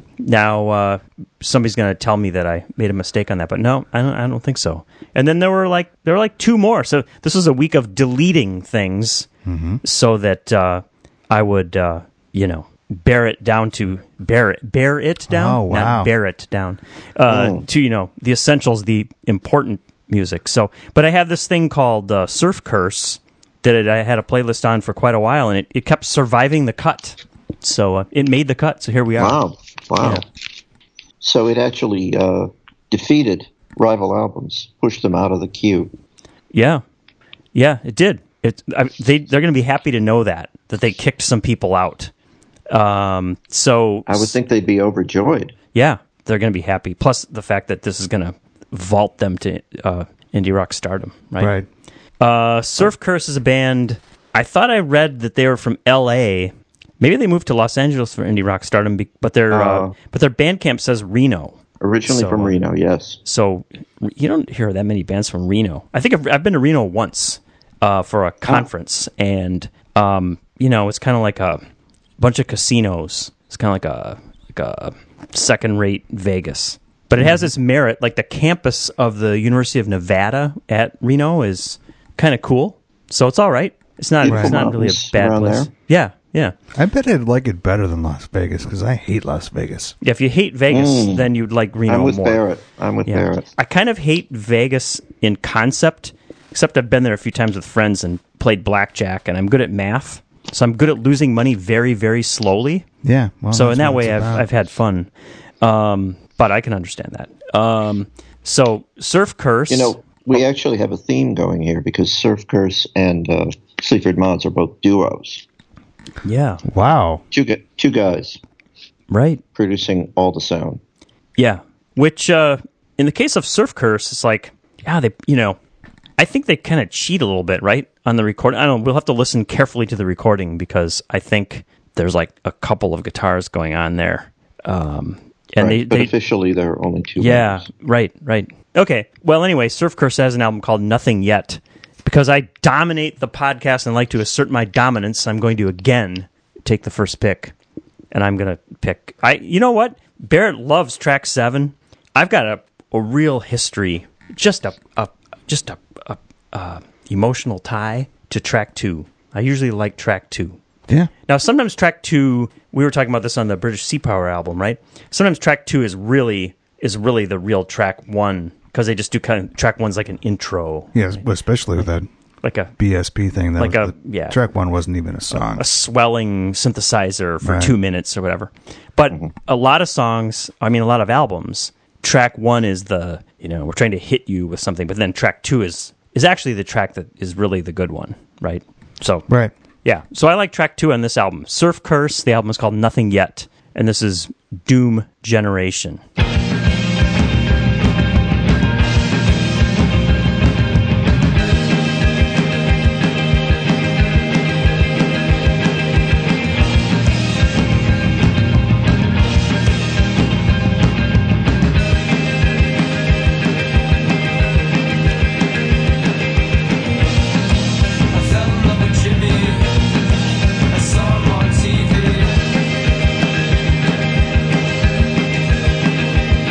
Now uh, somebody's going to tell me that I made a mistake on that, but no, I don't. I don't think so. And then there were like there were like two more. So this was a week of deleting things so that uh, I would, uh, you know, bear it down to bear it, bear it down, Oh, wow. not bear it down uh, Oh. to you know the essentials, the important music. So, but I have this thing called uh, Surf Curse that it, I had a playlist on for quite a while, and it, it kept surviving the cut. So uh, it made the cut. So here we are. Wow. Wow. Yeah. So it actually uh, defeated rival albums, pushed them out of the queue. Yeah, yeah, it did. It I, they they're going to be happy to know that that they kicked some people out. Um, so I would think they'd be overjoyed. yeah, they're going to be happy. Plus the fact that this is going to vault them to uh, indie rock stardom, right? Right. Uh, Surf Curse is a band. I thought I read that they were from L A. Maybe they moved to Los Angeles for indie rock stardom, be- but their uh, Oh. but their Bandcamp says Reno. Originally So, from uh, Reno, yes. So you don't hear that many bands from Reno. I think I've, I've been to Reno once uh, for a conference, and um, you know, it's kind of like a bunch of casinos. It's kind of like a like a second-rate Vegas, but it has its merit. Like the campus of the University of Nevada at Reno is kind of cool, so it's all right. It's not. Beautiful It's not really a mountains bad around place. there. Yeah, yeah. I bet I'd like it better than Las Vegas because I hate Las Vegas. Yeah, if you hate Vegas, Mm. then you'd like Reno I'm with more. Barrett. I'm with Yeah. Barrett. I kind of hate Vegas in concept, except I've been there a few times with friends and played blackjack, and I'm good at math, so I'm good at losing money very, very slowly. Yeah. Well, so that's in that what it's way, I've about. I've had fun, um, but I can understand that. Um, so Surf Curse, You know, we actually have a theme going here because Surf Curse and uh, Sleaford Mods are both duos. yeah, Wow. Two, gu- two guys right, producing all the sound. yeah. Which uh, in the case of Surf Curse, it's like, yeah, they, you know, I think they kind of cheat a little bit, right, on the recording. I don't know. We'll have to listen carefully to the recording because I think there's like a couple of guitars going on there. Um, and Right, they, but they officially there are only two yeah, members. right, right. Okay. Well, anyway, Surf Curse has an album called Nothing Yet. Because I dominate the podcast and like to assert my dominance, I'm going to again take the first pick. And I'm going to pick... I. You know what? Barrett loves track seven. I've got a, a real history, just a, a just a, a, a emotional tie to track two. I usually like track two. Yeah. Now, sometimes track two, we were talking about this on the British Sea Power album, right? Sometimes track two is really is really the real track one because they just do kind of track one's like an intro, Yes, especially with that like a B S P thing. That Like was a- the, yeah. track one wasn't even a song. a swelling synthesizer for Right. two minutes or whatever. But a lot of songs, I mean, a lot of albums, track one is the, you know, we're trying to hit you with something, but then track two is is actually the track that is really the good one, right? So Right. yeah, so I like track two on this album. Surf Curse, the album is called Nothing Yet, and this is Doom Generation. I fell in love with Jimmy. I saw him on T V.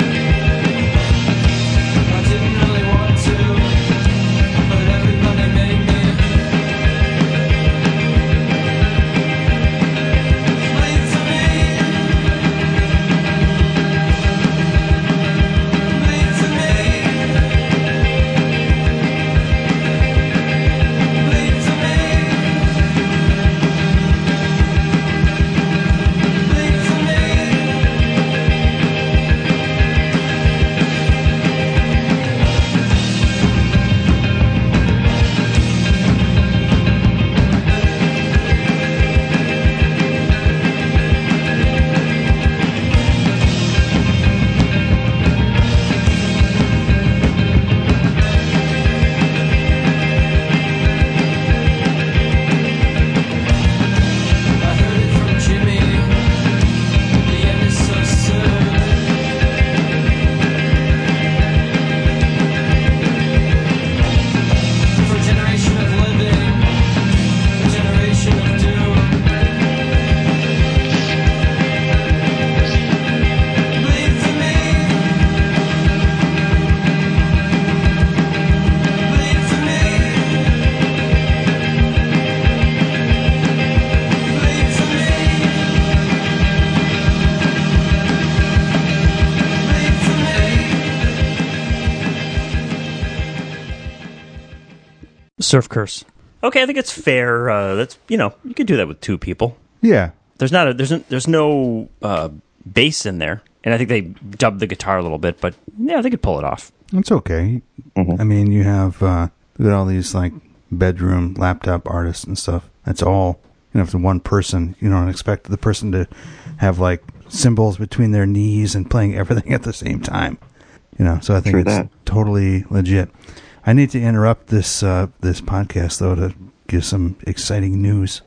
Surf curse. Okay, I think it's fair. Uh, that's you know you could do that with two people. Yeah. There's not a there's a, there's no uh, bass in there, and I think they dubbed the guitar a little bit, but yeah, they could pull it off. It's okay. Mhm. I mean, you have uh, you got all these like bedroom laptop artists and stuff. That's all. You know, if it's one person, you don't expect the person to have like cymbals between their knees and playing everything at the same time. You know, so I think True it's that. totally legit. I need to interrupt this uh, this podcast though to give some exciting news.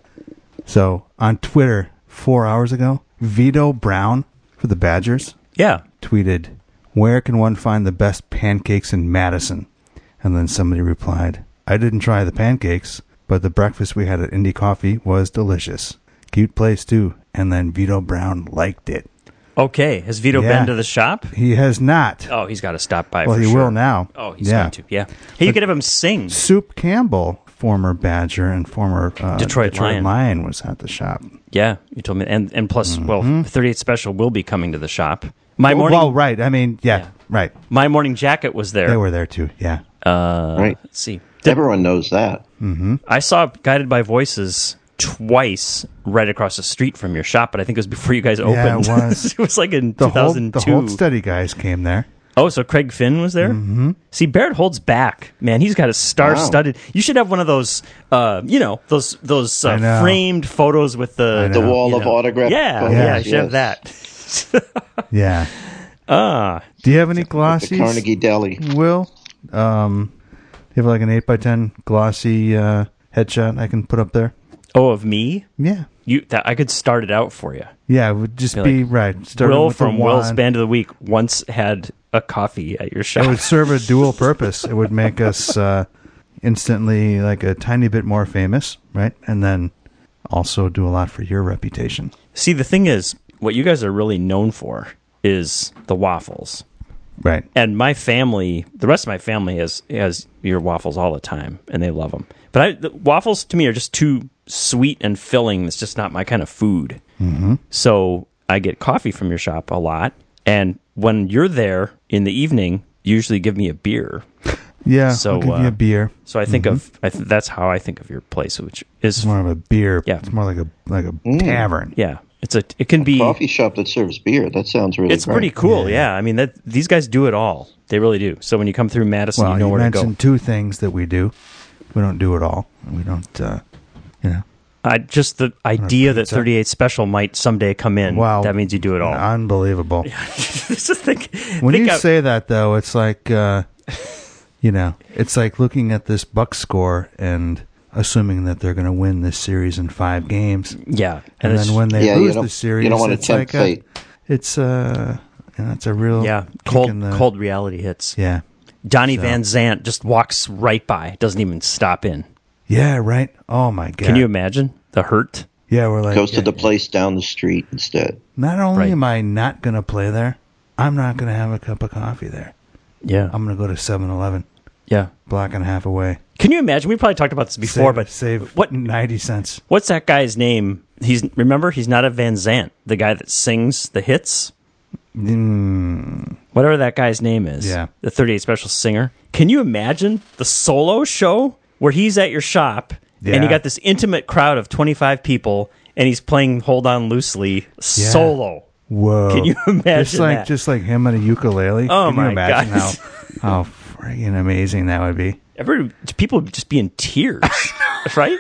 So on Twitter four hours ago, Vito Brown for the Badgers Yeah. tweeted, "Where can one find the best pancakes in Madison?" And then somebody replied, "I didn't try the pancakes, but the breakfast we had at Indie Coffee was delicious. Cute place too." And then Vito Brown liked it. Okay. Has Vito Yeah. been to the shop? He has not. Oh, he's got to stop by. well, for he sure. will now. Oh, he's yeah. going to. Yeah. Hey, you could have him sing. Soup Campbell, former Badger and former uh, Detroit Lion. Lion, was at the shop. Yeah, you told me. And and plus, Mm-hmm. well, thirty-eight Special will be coming to the shop. My morning, Well, right. I mean, yeah, Yeah. right. my morning jacket was there. They were there too. Yeah. Uh, Right. Let's see. Did- Everyone knows that. I saw Guided by Voices twice right across the street from your shop, but I think it was before you guys opened. Yeah, it was. It was like in The two thousand two. whole, the Hold Steady guys came there. Oh, so Craig Finn was there? Mm-hmm. See, Barrett holds back. Man, he's got a star-studded. You should have one of those, uh, you know, those those I uh, know. framed photos with the I The know. wall you of know. autographed Yeah, photos, yeah, I should have yes. that. Yeah. Ah, Do you have any The glossies? Carnegie Deli. Will? Um, do you have like an eight by ten glossy uh, headshot I can put up there? oh, of me? Yeah. You that I could start it out for you. Yeah, it would just Be be, like, right. Starting Will with the from Will's one. Band of the Week once had a coffee at your It shop. would serve a dual purpose. It would make us uh, instantly like a tiny bit more famous, right? And then also do a lot for your reputation. See, the thing is, what you guys are really known for is the waffles. Right. And my family, the rest of my family has has your waffles all the time, and they love them. But I, the waffles to me are just too sweet and filling. It's just not my kind of food. Mm-hmm. So I get coffee from your shop a lot, and when you're there in the evening, you usually give me a beer. Yeah, So, I'll give uh, you a beer. So I think of I th- that's how I think of your place, which is It's more of a beer. Yeah. It's more like a like a Mm. tavern. yeah, it's a it can be Coffee shop that serves beer. That sounds really it's great. pretty cool. Yeah. I mean that these guys do it all. They really do. So when you come through Madison, Well, you know you where to go. mentioned two things that we do. We don't do it all. We don't, uh, you know. I just the idea that pizza. thirty-eight Special might someday come in. Wow. That means you do it all. Unbelievable. Just think, When think you I- say that, though, it's like, uh, you know, it's like looking at this Buck score and assuming that they're going to win this series in five games. yeah, And, it's- then when they Yeah, you lose don't- the series, you don't wanna it's tempt like a, fate. it's uh, you know, it's a real yeah, kick cold in the- cold reality hits. Yeah, Donnie So- Van Zant just walks right by, doesn't even stop in. yeah, right. Oh my god! Can you imagine the hurt? Yeah, we're like Goes yeah, to the place down the street instead. Not only Right. am I not going to play there, I'm not going to have a cup of coffee there. Yeah, I'm going to go to seven eleven, yeah. block and a half away. Can you imagine? We probably talked about this before, save, but save what ninety cents. what's that guy's name? He's remember he's not a Van Zant, the guy that sings the hits. Mm, Whatever that guy's name is, Yeah. the thirty-eight Special singer. Can you imagine the solo show where he's at your shop and Yeah. you got this intimate crowd of twenty-five people and he's playing Hold On Loosely solo? whoa! Can you imagine Just like that? just like him on a ukulele. Oh, Can my you imagine God. how how friggin' amazing that would be? Every people would just be in tears, right?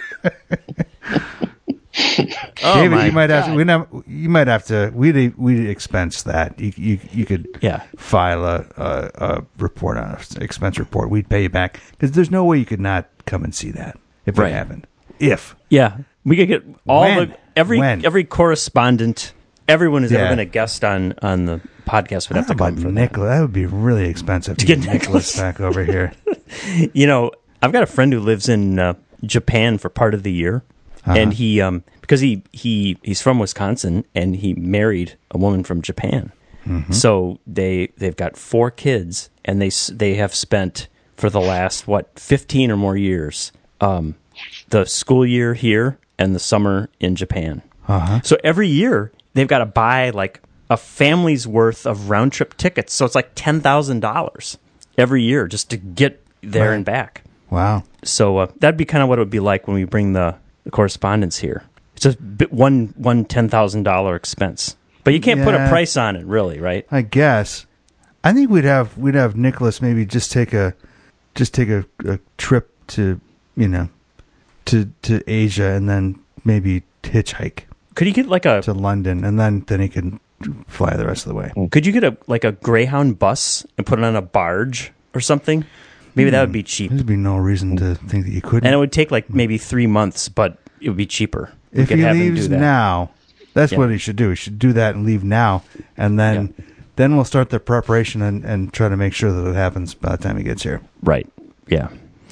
Oh David, my you might have to. God. We not, you might have to. We'd we'd expense that. You you you could Yeah. file a, a a report on an expense report. We'd pay you back because there's no way you could not come and see that if Right. it happened. If Yeah, we could get all When? the every When? every correspondent, everyone who's Yeah. ever been a guest on on the podcast would I have to don't know come about for that. Nicholas. That would be really expensive to, get get Nicholas back over here. You know, I've got a friend who lives in uh, Japan for part of the year, Uh-huh. and he um because he he he's from Wisconsin and he married a woman from Japan, Mm-hmm. so they they've got four kids and they s- they have spent for the last what fifteen or more years um the school year here and the summer in Japan. Uh-huh. So every year they've got to buy like a family's worth of round trip tickets. So it's like ten thousand dollars every year just to get there Right. and back. Wow. So uh, that'd be kind of what it would be like when we bring the, the correspondence here. It's a bit, one one ten thousand dollar expense, but you can't put a Yeah. price on it, really, right? I guess. I think we'd have we'd have Nicholas maybe just take a just take a, a trip to you know to to Asia and then maybe hitchhike Could you get like a to London and then then he can fly the rest of the way. could you get a like a Greyhound bus and put it on a barge or something? Maybe that would be cheap, There'd be no reason to think that you couldn't. and it would take like maybe three months, but it would be cheaper. We if could he have him leaves do that. now, that's Yeah. what he should do. He should do that and leave now, and then then we'll start the preparation and, and try to make sure that it happens by the time he gets here. Right? Yeah.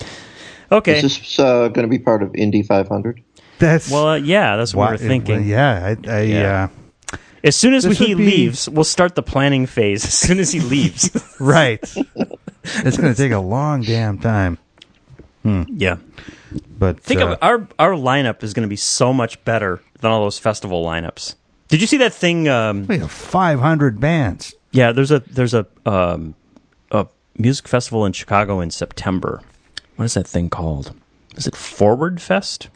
Okay. Is this uh, going to be part of Indy five hundred? That's Well, uh, yeah, that's what why- we were thinking. Yeah, I, I Yeah. Uh, As soon as This he would be- leaves, we'll start the planning phase. As soon as he leaves. right. It's going to take a long damn time. Yeah. But Think uh, of our our lineup is going to be so much better than all those festival lineups. Did you see that thing? Um, we have five hundred bands. yeah, there's a there's a um, a music festival in Chicago in September. What is that thing called? Is it Forward Fest?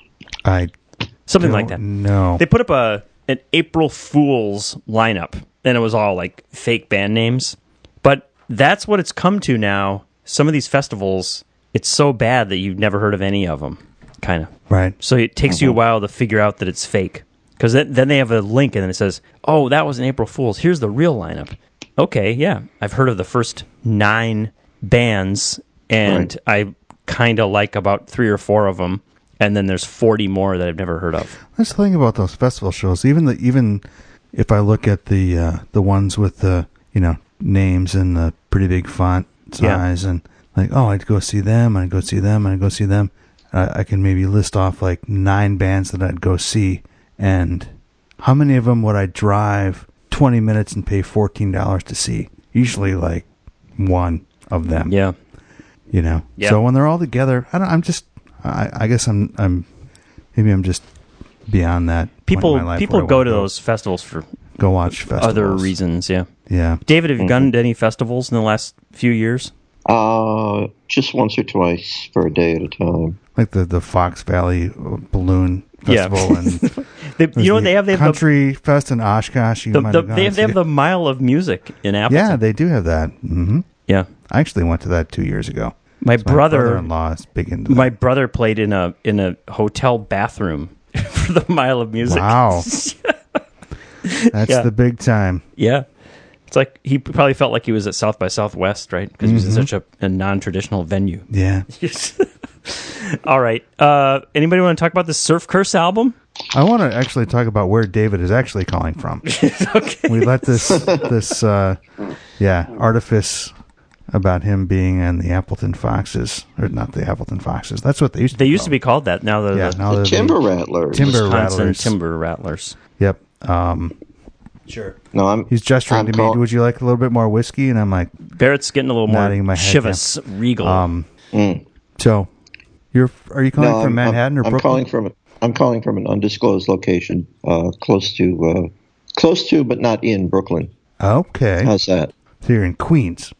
I Something don't like that. know. They put up a an April Fool's lineup, and it was all like fake band names. But that's what it's come to now. Some of these festivals, it's so bad that you've never heard of any of them, kind of. Right. So it takes you a while to figure out that it's fake. Because then, then they have a link, and then it says, oh, that was an April Fool's. Here's the real lineup. Okay, yeah. I've heard of the first nine bands, and I kind of like about three or four of them. And then there's forty more that I've never heard of. That's the thing about those festival shows. Even the even if I look at the uh, the ones with the you know names in the pretty big font size, Yeah. and like oh I'd go see them, I'd go see them, I'd go see them. I, I can maybe list off like nine bands that I'd go see, and how many of them would I drive twenty minutes and pay fourteen dollars to see? Usually like one of them. Yeah. You know. Yeah. So when they're all together, I don't. I'm just. I, I guess I'm. I'm. Maybe I'm just beyond that. point in People my life people where I go wanna to those festivals for Go watch festivals. other reasons, yeah. Yeah. David, have you gone to any festivals in the last few years? Uh, just once or twice for a day at a time. Like the, the Fox Valley Balloon Yeah. Festival and They, there's you know what the they have? They have the, Country Fest in Oshkosh. You the, might the have gone they to have, they have see the Mile of Music in it. Appleton. Yeah, they do have that. hmm yeah. I actually went to that two years ago. My My brother, brother-in-law is big into that. my brother played in a in a hotel bathroom for the Mile of Music. Wow. That's Yeah. the big time. Yeah. It's like he probably felt like he was at South by Southwest, right? Because he was in Mm-hmm. such a, a non-traditional venue. Yeah. All right. Uh, anybody want to talk about the Surf Curse album? I want to actually talk about where David is actually calling from. Okay. We let this this uh, yeah artifice about him being in the Appleton Foxes, or not the Appleton Foxes. That's what they used to. They be used to be called. called that. Now they're Yeah, the now they're Timber the Rattlers. Timber Wisconsin Rattlers. Timber Rattlers. Yep. Um, Sure. No, I'm. he's gesturing I'm to me. call- Would you like a little bit more whiskey? And I'm like, Barrett's getting a little more Nodding my head, Chivas Regal. um, Mm. so you're are you calling No, from I'm, Manhattan I'm, or I'm Brooklyn? calling from. I'm calling from an undisclosed location, uh, close to, uh, close to, but not in Brooklyn. Okay. How's that? So you're in Queens.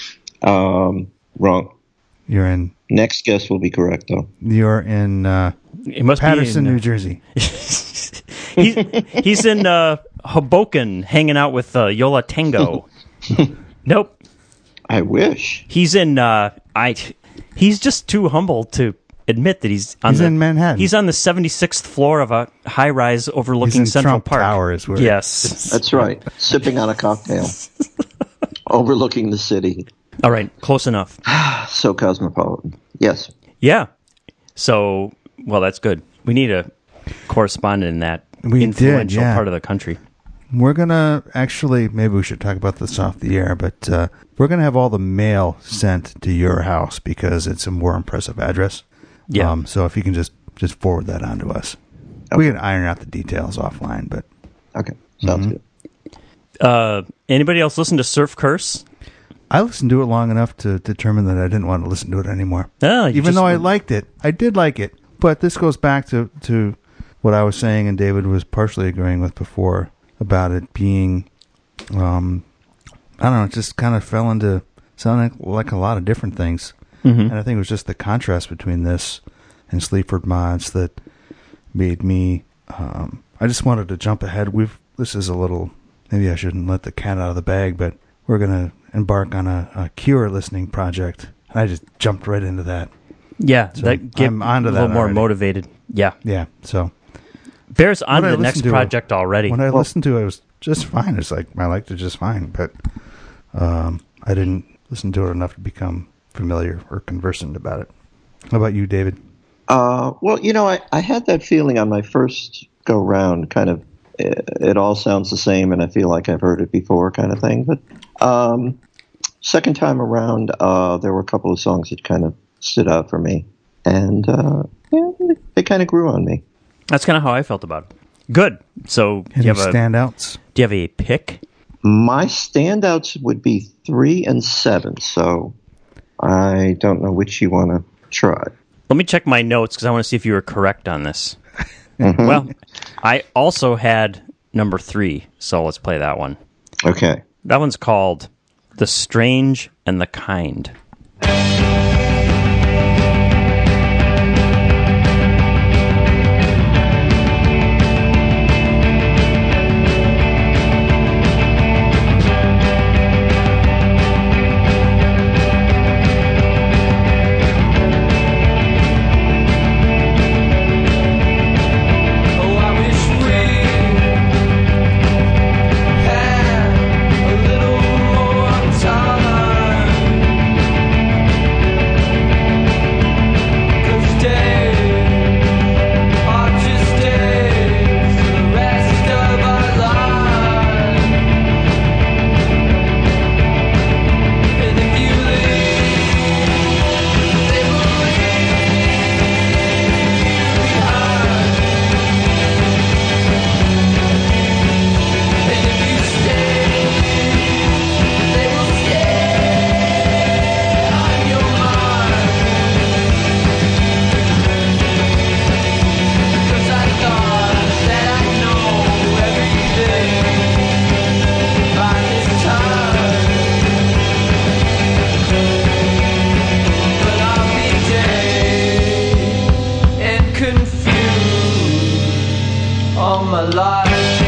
Um, wrong. You're in Next guess will be correct, though. you're in uh, it must Patterson, be in, New Jersey. he's, he's in uh, Hoboken hanging out with uh, Yola Tango. Nope. I wish. He's in. Uh, I. He's just too humble to admit that he's on He's the, in Manhattan. He's on the seventy-sixth floor of a high-rise overlooking He's in Central Trump Park. Tower is where- Yes. That's right. Sipping on a cocktail, overlooking the city. All right. Close enough. So cosmopolitan. Yes. Yeah. So, well, that's good. We need a correspondent in that We did, influential yeah. part of the country. We're gonna actually maybe we should talk about this off the air, but uh, we're gonna have all the mail sent to your house because it's a more impressive address. Yeah. Um, so if you can just just forward that on to us, we can iron out the details offline. But Okay. Sounds Mm-hmm. good. Uh, anybody else listen to Surf Curse? I listened to it long enough to determine that I didn't want to listen to it anymore. Oh, you Even just- though I liked it, I did like it. But this goes back to, to what I was saying, and David was partially agreeing with before about it being, um, I don't know, it just kind of fell into sounding like a lot of different things. And I think it was just the contrast between this and Sleaford Mods that made me. Um, I just wanted to jump ahead. We've this is a little. Maybe I shouldn't let the cat out of the bag, but we're gonna embark on a, a Cure listening project. And I just jumped right into that. Yeah, So that get I'm onto a that little more already. motivated. Yeah, Yeah. So Bear's on When to I the next listened to it- project already. when I Well, listened to it, it was just fine. It's like I liked it just fine, but um, I didn't listen to it enough to become familiar or conversant about it. How about you, David? Uh, well, you know, I, I had that feeling on my first go round, kind of, it, it all sounds the same and I feel like I've heard it before kind of thing. But um, second time around, uh, there were a couple of songs that kind of stood out for me. And, uh, yeah, they, they kind of grew on me. that's kind of how I felt about it. Good. So, do Any you have a standouts? do you have a pick? My standouts would be three and seven, so I don't know which you want to try. Let me check my notes because I want to see if you were correct on this. Well, I also had number three, so let's play that one. Okay. That one's called The Strange and the Kind. Oh, I wish we had a little more time. 'Cause days are just days for the rest of our lives. And if you leave, they will leave behind. And if you stay, they will stay on your mind. 'Cause I thought that I know everything by this time. But I'll be dead and confused all my life.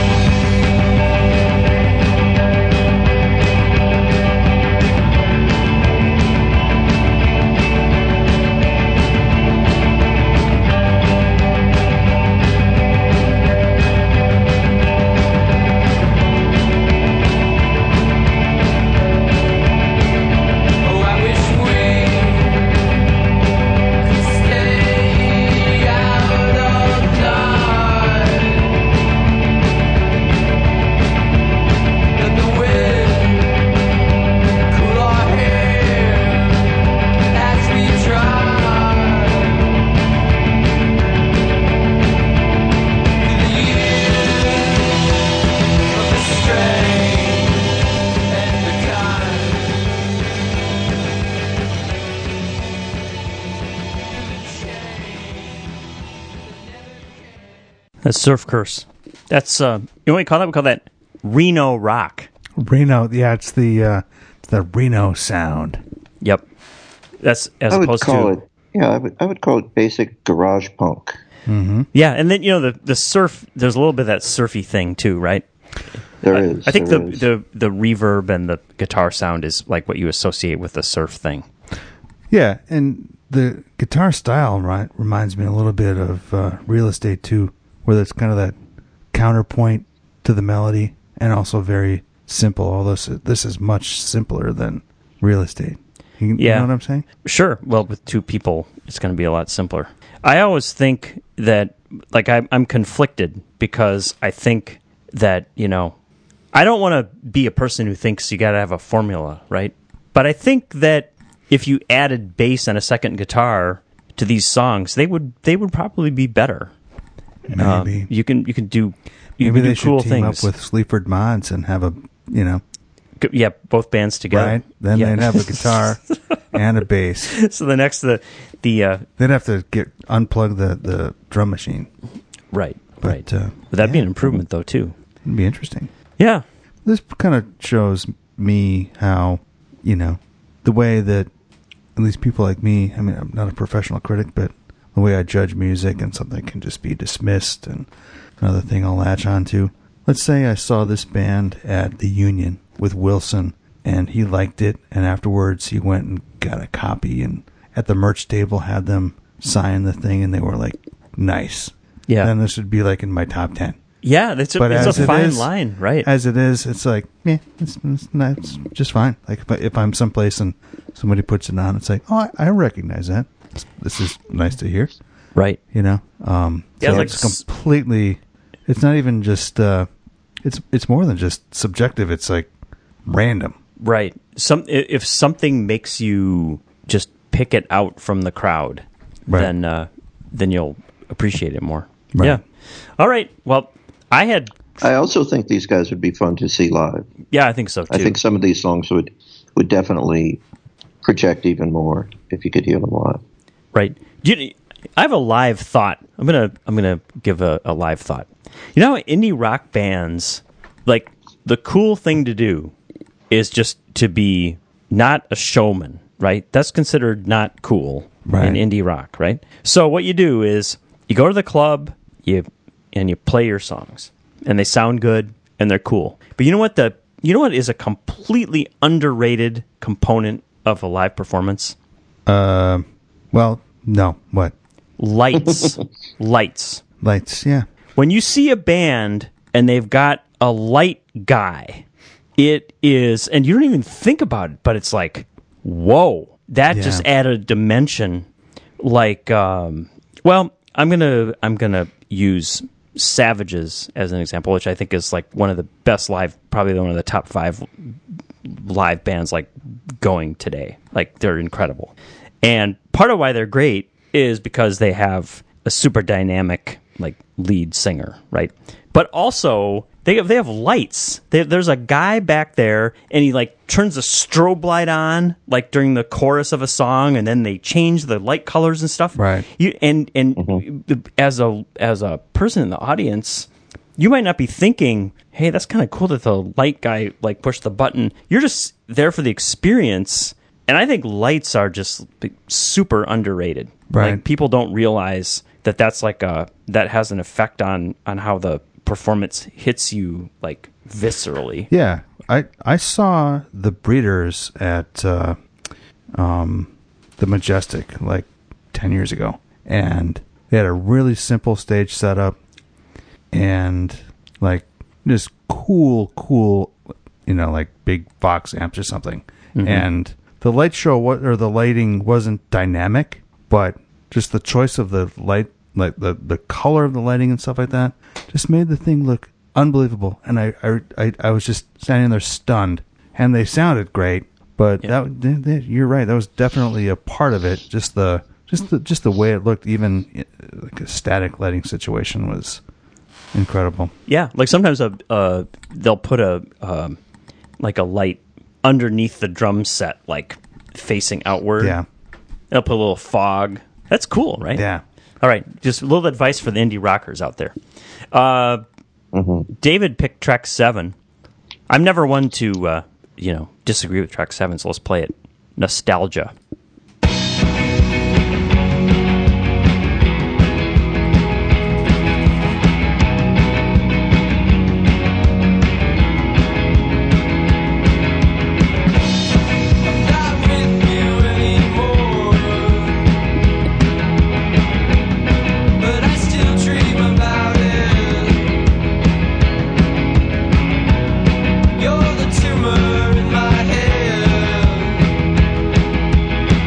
Oh, I wish we could stay out of line. Let the wind cool our hair as we drive through the years of the strange and the kind. That's Surf Curse. That's, uh, you know what we call that? We call that Reno Rock. Reno, yeah, it's the uh, it's the Reno sound. Yep. That's as I would opposed call to... it, yeah, I would, I would call it basic garage punk. Yeah, and then, you know, the, the surf, there's a little bit of that surfy thing too, right? There I, is. I think the, there is. the, the reverb and the guitar sound is like what you associate with the surf thing. Yeah, and the guitar style right, reminds me a little bit of uh, Real Estate too, where there's kind of that counterpoint to the melody and also very simple, although s- this is much simpler than Real Estate. You, you Yeah. know what I'm saying? Sure. Well, with two people, it's going to be a lot simpler. I always think that, like, I, I'm conflicted because I think that, you know, I don't want to be a person who thinks you got to have a formula, right? But I think that if you added bass and a second guitar to these songs, they would they would probably be better. Uh, Maybe. you can you can do you Maybe can they do cool should team things. up with Sleaford Mods and have a, you know, G- yeah, both bands together. right? Then Yeah. they'd have a guitar and a bass. So the next the the uh, They'd have to get unplug the, the drum machine. right But, right. uh, But that'd be yeah. an improvement though too. It'd be interesting. Yeah. This kind of shows me how, you know, the way that at least people like me, I mean, I'm not a professional critic, but the way I judge music and something can just be dismissed and another thing I'll latch on to. Let's say I saw this band at the Union with Wilson and he liked it, and afterwards he went and got a copy and at the merch table had them sign the thing and they were like, nice. Yeah. Then this would be like in my top ten. Yeah, it's a, But it's as a it fine is- line, right? As it is, it's like, yeah, it's, it's, not, it's just fine. Like if, I, if I'm someplace and somebody puts it on, it's like, oh, I, I recognize that. It's, this is nice to hear. Right. You know, um, Yeah, so like it's s- completely. It's not even just. Uh, it's it's more than just subjective. It's like random. Right. Some i- if something makes you just pick it out from the crowd, Right. then uh, then you'll appreciate it more. Right. Yeah. All right. Well, I had. I also think these guys would be fun to see live. Yeah, I think so too. I think some of these songs would would definitely project even more if you could hear them live. Right. You, I have a live thought. I'm gonna I'm gonna give a, a live thought. You know, how indie rock bands, like the cool thing to do is just to be not a showman, right? That's considered not cool Right. in indie rock, right? So what you do is you go to the club, you and you play your songs, and they sound good and they're cool. But you know what the you know what is a completely underrated component of a live performance? Uh, well, no. What Lights. Lights. lights? Yeah. When you see a band and they've got a light guy, it is, and you don't even think about it, but it's like, whoa, that Yeah. just added a dimension. Like, um, well, I'm gonna I'm gonna use Savages as an example, which I think is like one of the best live, probably one of the top five live bands like going today. Like they're incredible, and part of why they're great is because they have a super dynamic like lead singer, right? But also they have, they have lights. They, there's a guy back there, and he like turns the strobe light on like during the chorus of a song, and then they change the light colors and stuff. Right. You and and as a as a person in the audience, you might not be thinking, "Hey, that's kind of cool that the light guy like pushed the button." You're just there for the experience, and I think lights are just super underrated. Right. Like people don't realize that that's like a that has an effect on on how the performance hits you like viscerally. Yeah. I I saw the Breeders at uh, um, the Majestic like ten years ago, and they had a really simple stage setup and like just cool, cool, you know, like big Vox amps or something. Mm-hmm. And the light show wa- or the lighting wasn't dynamic, but just the choice of the light, like the, the color of the lighting and stuff like that, just made the thing look unbelievable. And I, I, I, I was just standing there stunned. And they sounded great, but Yeah. that th- th- you're right. That was definitely a part of it. Just the just the just the way it looked, even uh, like a static lighting situation, was incredible. Yeah, like sometimes a uh, they'll put a um, like a light underneath the drum set, like facing outward. Yeah, They'll put a little fog. That's cool, right? yeah. All right, just a little advice for the indie rockers out there. Uh, David picked track seven. I'm never one to, uh, you know, disagree with track seven, so let's play it. Nostalgia. Not with you anymore, but I still dream about it. You're the tumor in my head.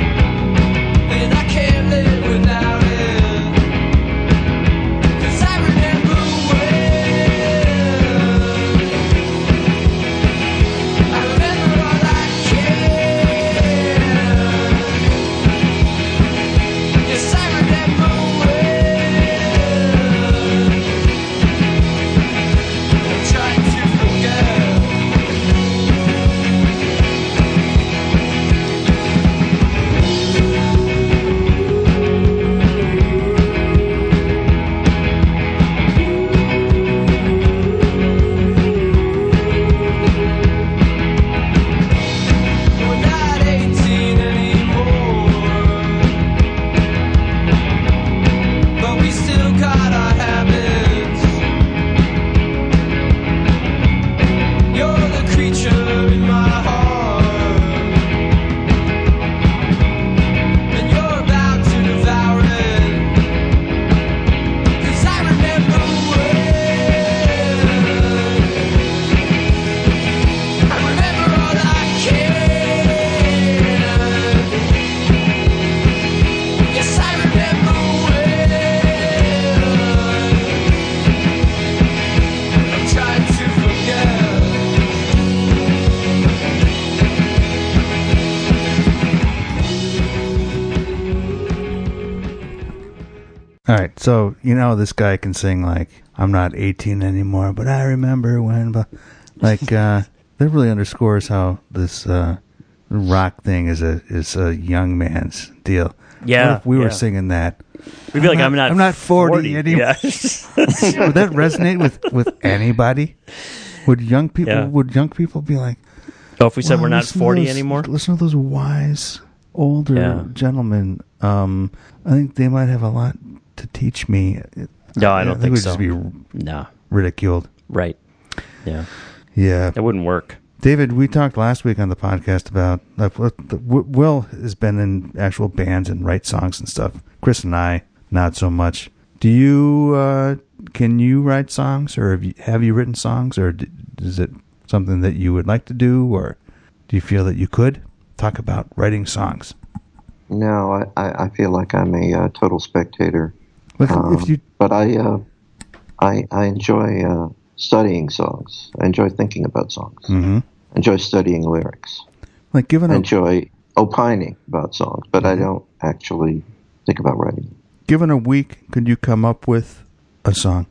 All right, so you know this guy can sing like "I'm not eighteen anymore, but I remember when," but like uh, that really underscores how this uh, rock thing is a is a young man's deal. Yeah, what if we yeah. were singing that? We'd be like, I'm not, I'm not forty, forty. anymore. Yeah. Would that resonate with, with anybody? Would young people Yeah. Would young people be like, Oh, if we said "Wow, we're not listen to forty those- anymore? Listen to those wise older Yeah. gentlemen. Um, I think they might have a lot to teach me. No, I don't it think would so. just be No. ridiculed. Right. Yeah. Yeah. That wouldn't work. David, we talked last week on the podcast about uh, what the, w- Will has been in actual bands and write songs and stuff. Chris and I, not so much. Do you, uh, can you write songs, or have you, have you written songs, or d- is it something that you would like to do, or do you feel that you could talk about writing songs? No, I, I I feel like I'm a uh, total spectator. If, Um, if you, but I, uh, I I enjoy uh, studying songs. I enjoy thinking about songs. hmm I enjoy studying lyrics. like given I a enjoy opining about songs, but I don't actually think about writing them. given a week, could you come up with a song?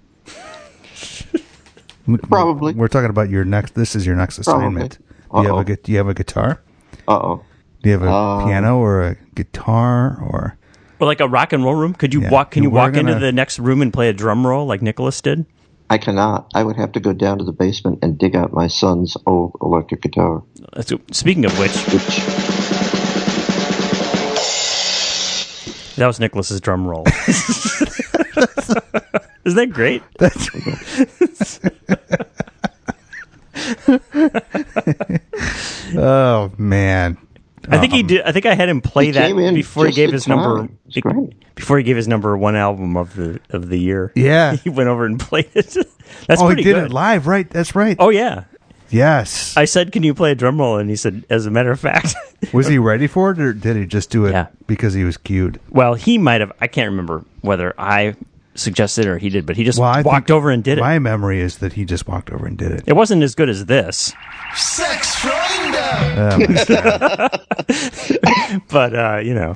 Probably. We're talking about your next. This is your next assignment. Do you have Uh-oh. a gu- Do you have a guitar? Uh-oh. Do you have a Um, piano or a guitar or? Or like a rock and roll room? Could you Yeah. walk? Can you We're walk into gonna- the next room and play a drum roll like Nicholas did? I cannot. I would have to go down to the basement and dig out my son's old electric guitar. Let's- Speaking of which, Which, that was Nicholas's drum roll. Isn't that great? Oh man! I think he did. I think I had him play He that came in before he just gave in his number. time. It's great. Before he gave his number one album of the of the year. Yeah. He went over and played it. That's Oh, he pretty did good. it live, right? That's right. Oh yeah. Yes. I said, "Can you play a drum roll?" And he said, "As a matter of fact." Was he ready for it, or did he just do it Yeah. because he was cued? Well, he might have. I can't remember whether I suggested it or he did, but he just Well, I walked think over and did it. My memory is that he just walked over and did it. It wasn't as good as this, Sex Freunde! Oh, my God. but uh, you know.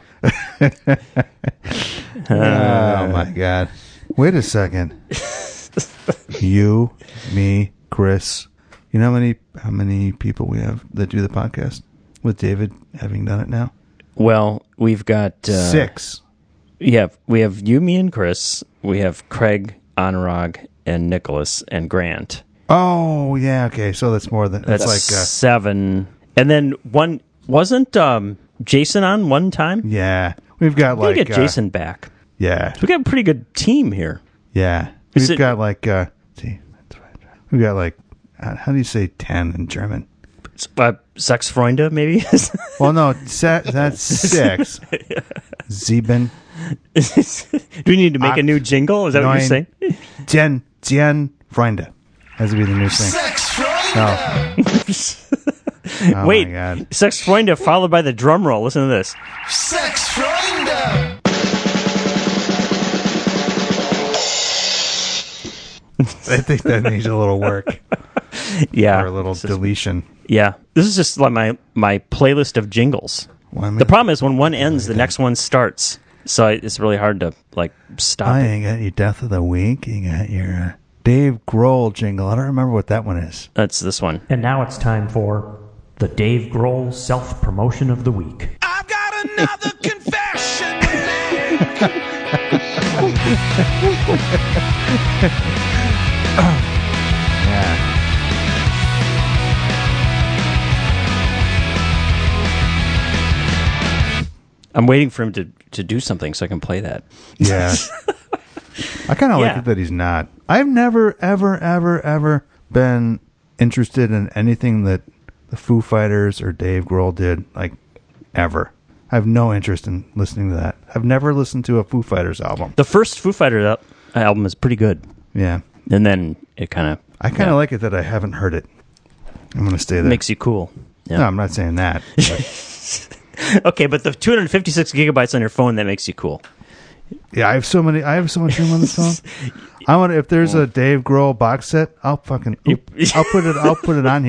Oh, my God! Wait a second. You, me, Chris. You know how many how many people we have that do the podcast with David having done it now? Well, we've got uh, Six. Yeah, we have you, me, and Chris. We have Craig, Anurag, and Nicholas, and Grant. Oh yeah, okay. So that's more than that's, That's like uh, seven. And then one wasn't um, Jason on one time. yeah. We've got We like get uh, Jason back. Yeah, So we got a pretty good team here. yeah. Is We've it- got like uh, see, we've got like how how do you say ten in German? Uh, Sex Freunde, maybe. Well, no, se- that's six. Sieben, Do we need to make a new jingle? Is that what you're nine, saying? ten, ten, Freunde. Has to be the new thing. Sex Freunde! No. Oh, Wait, my God. Sex Freunde followed by the drum roll. Listen to this. Sex Freunde! I think that needs a little work Yeah, or a little This is- deletion. yeah. This is just like my my playlist of jingles. Well, I mean, The problem is when one ends, the next one starts. So it's really hard to like stop I it. ain't got your Death of the Week. You got your uh, Dave Grohl jingle. I don't remember what that one is. That's this one. And now it's time for the Dave Grohl self promotion of the week. I've got another confession to make. Yeah. I'm waiting for him to, to do something so I can play that. Yeah. I kind of like Yeah. it that he's not. I've never, ever, ever, ever been interested in anything that the Foo Fighters or Dave Grohl did, like, ever. I have no interest in listening to that. I've never listened to a Foo Fighters album. The first Foo Fighters al- album is pretty good. Yeah. And then it kind of I kind of Yeah. like it that I haven't heard it. I'm going to stay there. makes you cool. Yeah. No, I'm not saying that. but- Okay, but the two hundred fifty-six gigabytes on your phone, that makes you cool. yeah, I have so many. I have so much room on the phone. I want if there's a Dave Grohl box set, I'll fucking I'll put it. I'll put it on here.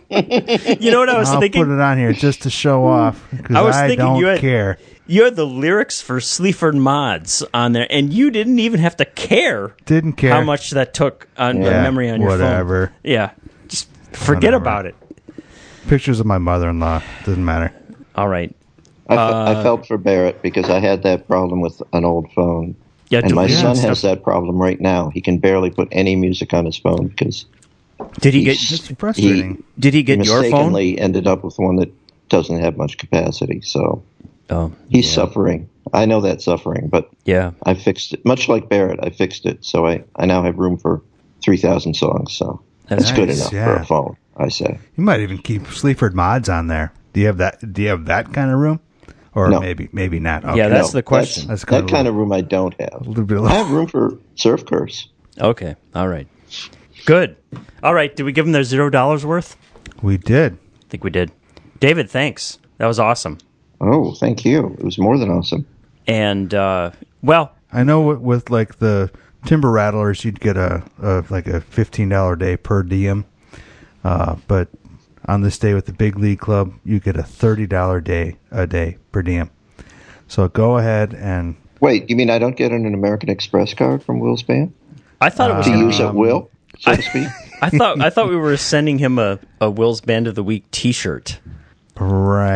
You know what I was I'll thinking? put it on here just to show off because I was I, thinking don't you had- care. You had the lyrics for Sleaford Mods on there, and you didn't even have to care. Didn't care. How much that took on the Yeah, memory on your phone. whatever. Yeah. Just forget Whatever. about it. Pictures of my mother-in-law. Doesn't matter. All right. I, fe- Uh, I felt for Barrett because I had that problem with an old phone. Yeah, And my deleting son stuff. has that problem right now. He can barely put any music on his phone because Did he get? he's- It's frustrating. Did he get your phone? mistakenly ended up with one that doesn't have much capacity. So Oh, he's suffering. I know that suffering, but yeah. I fixed it. Much like Barrett, I fixed it. So I, I now have room for three thousand songs. So That's that's good nice, enough yeah. for a phone, I say. You might even keep Sleaford Mods on there. Do you have that? Do you have that kind of room? Or No. maybe maybe not. Okay. Yeah, that's No, the question. That's That, kinda that kind of room I don't have. a little bit. I have room for Surf Curse. Okay. All right. Good. All right. Did we give them their zero dollars worth? We did. I think we did. David, thanks. That was awesome. Oh, thank you. It was more than awesome. And uh, well, I know with, with like the Timber Rattlers, you'd get a, a like a fifteen dollar day per diem. Uh, but on this day with the Big League Club, you get a thirty dollar day a day per diem. So go ahead and Wait, you mean I don't get an American Express card from Will's band I thought it was to gonna use be- at will, so to speak? I thought I thought we were sending him a, a Will's Band of the Week T-shirt. right.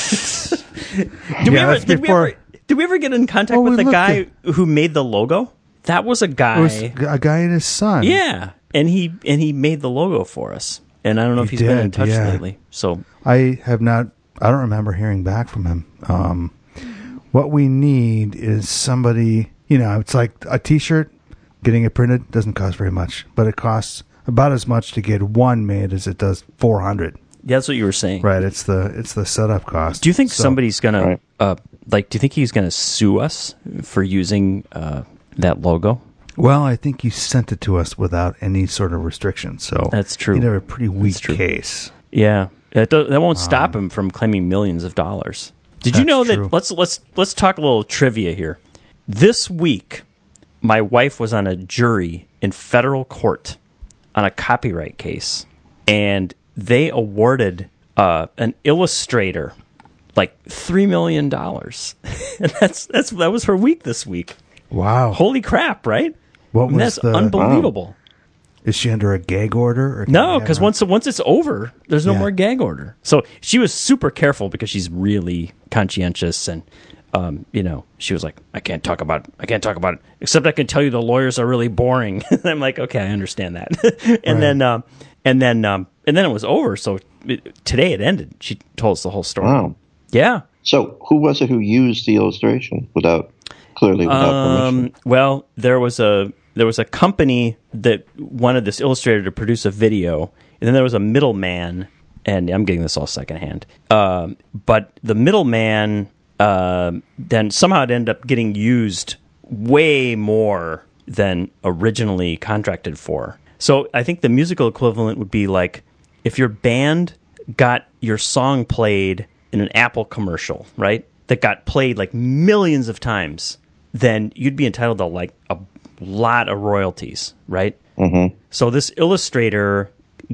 Did we Yeah, ever? that's Did we before- ever? Did we ever get in contact Oh, with we the looked guy who made the logo? That was a guy. It was a guy and his son. Yeah, and he and he made the logo for us. And I don't know if He he's been in did, touch yeah. lately. So I have not. I don't remember hearing back from him. Um, what we need is somebody. You know, it's like a T-shirt. Getting it printed doesn't cost very much, but it costs about as much to get one made as it does four hundred. yeah, that's what you were saying. Right? It's the it's the setup cost. Do you think So- somebody's gonna Right. uh, like? Do you think he's gonna sue us for using uh, that logo? Well, I think he sent it to us without any sort of restriction. So That's true. He'd have a pretty weak true. case. Yeah, that do, that won't stop him from claiming millions of dollars. Did you That's know true. that? Let's let's let's talk a little trivia here. This week, my wife was on a jury in federal court on a copyright case, and they awarded uh, an illustrator like three million dollars, and that's that's that was her week this week. Wow. Holy crap! Right? What I mean, was that's the? unbelievable. Is she under a gag order? Or can No, we because have her- once once it's over, there's no Yeah. more gag order. So she was super careful because she's really conscientious, and um, you know, she was like, "I can't talk about, it. I can't talk about it, except I can tell you the lawyers are really boring." I'm like, "Okay, I understand that." and Right. then, um, and then, um, and then it was over. So it, today it ended. She told us the whole story. Wow. Yeah. So who was it who used the illustration without clearly without permission? Um, well, there was a there was a company that wanted this illustrator to produce a video, and then there was a middleman, and I'm getting this all secondhand. Um, but the middleman uh, then somehow it ended up getting used way more than originally contracted for. So I think the musical equivalent would be like if your band got your song played in an Apple commercial, right? That got played like millions of times, then you'd be entitled to like a lot of royalties, right? Mm-hmm. So this illustrator,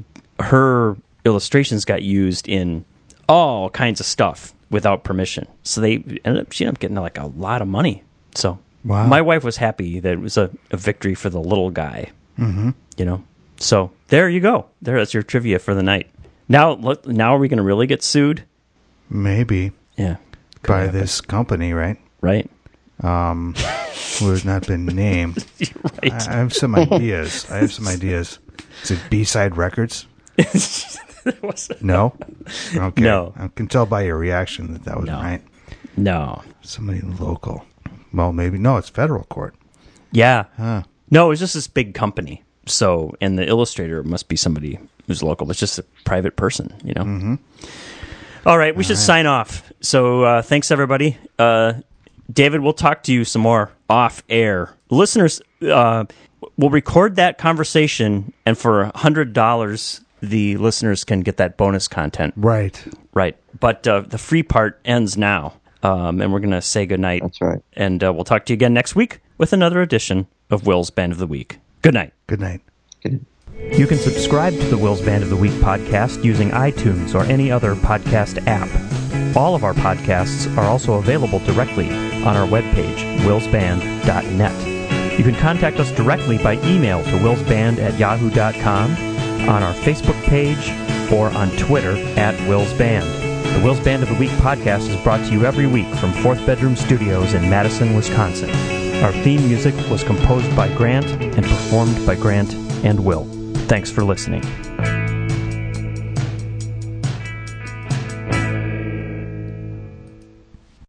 her illustrations got used in all kinds of stuff without permission. So they ended up, she ended up getting like a lot of money. So Wow. my wife was happy that it was a, a victory for the little guy. Mm-hmm. You know, so there you go. There, that's your trivia for the night. Now, let- now are we going to really get sued? maybe Yeah, by this company, right? right. Um, who has not been named. right. I I have some ideas. I have some ideas. Is it B-Side Records? No? Okay. No. I can tell by your reaction that that was No. right. No. Somebody local. Well, maybe. No, it's federal court. Yeah. Huh. No, it was just this big company. So, and the illustrator must be somebody who's local. It's just a private person, you know? Mm-hmm. All right, we should sign off. So, uh, thanks, everybody. Uh, David, we'll talk to you some more off air. Listeners, uh, we'll record that conversation, and for one hundred dollars, the listeners can get that bonus content. Right. Right. But uh, the free part ends now, um, and we're going to say goodnight. That's right. And uh, we'll talk to you again next week with another edition of Will's Band of the Week. Good night. Good night. Good. You can subscribe to the Will's Band of the Week podcast using iTunes or any other podcast app. All of our podcasts are also available directly on our webpage, wills band dot net. You can contact us directly by email to willsband at yahoo dot com, on our Facebook page, or on Twitter at willsband. The Will's Band of the Week podcast is brought to you every week from Fourth Bedroom Studios in Madison, Wisconsin. Our theme music was composed by Grant and performed by Grant and Will. Thanks for listening.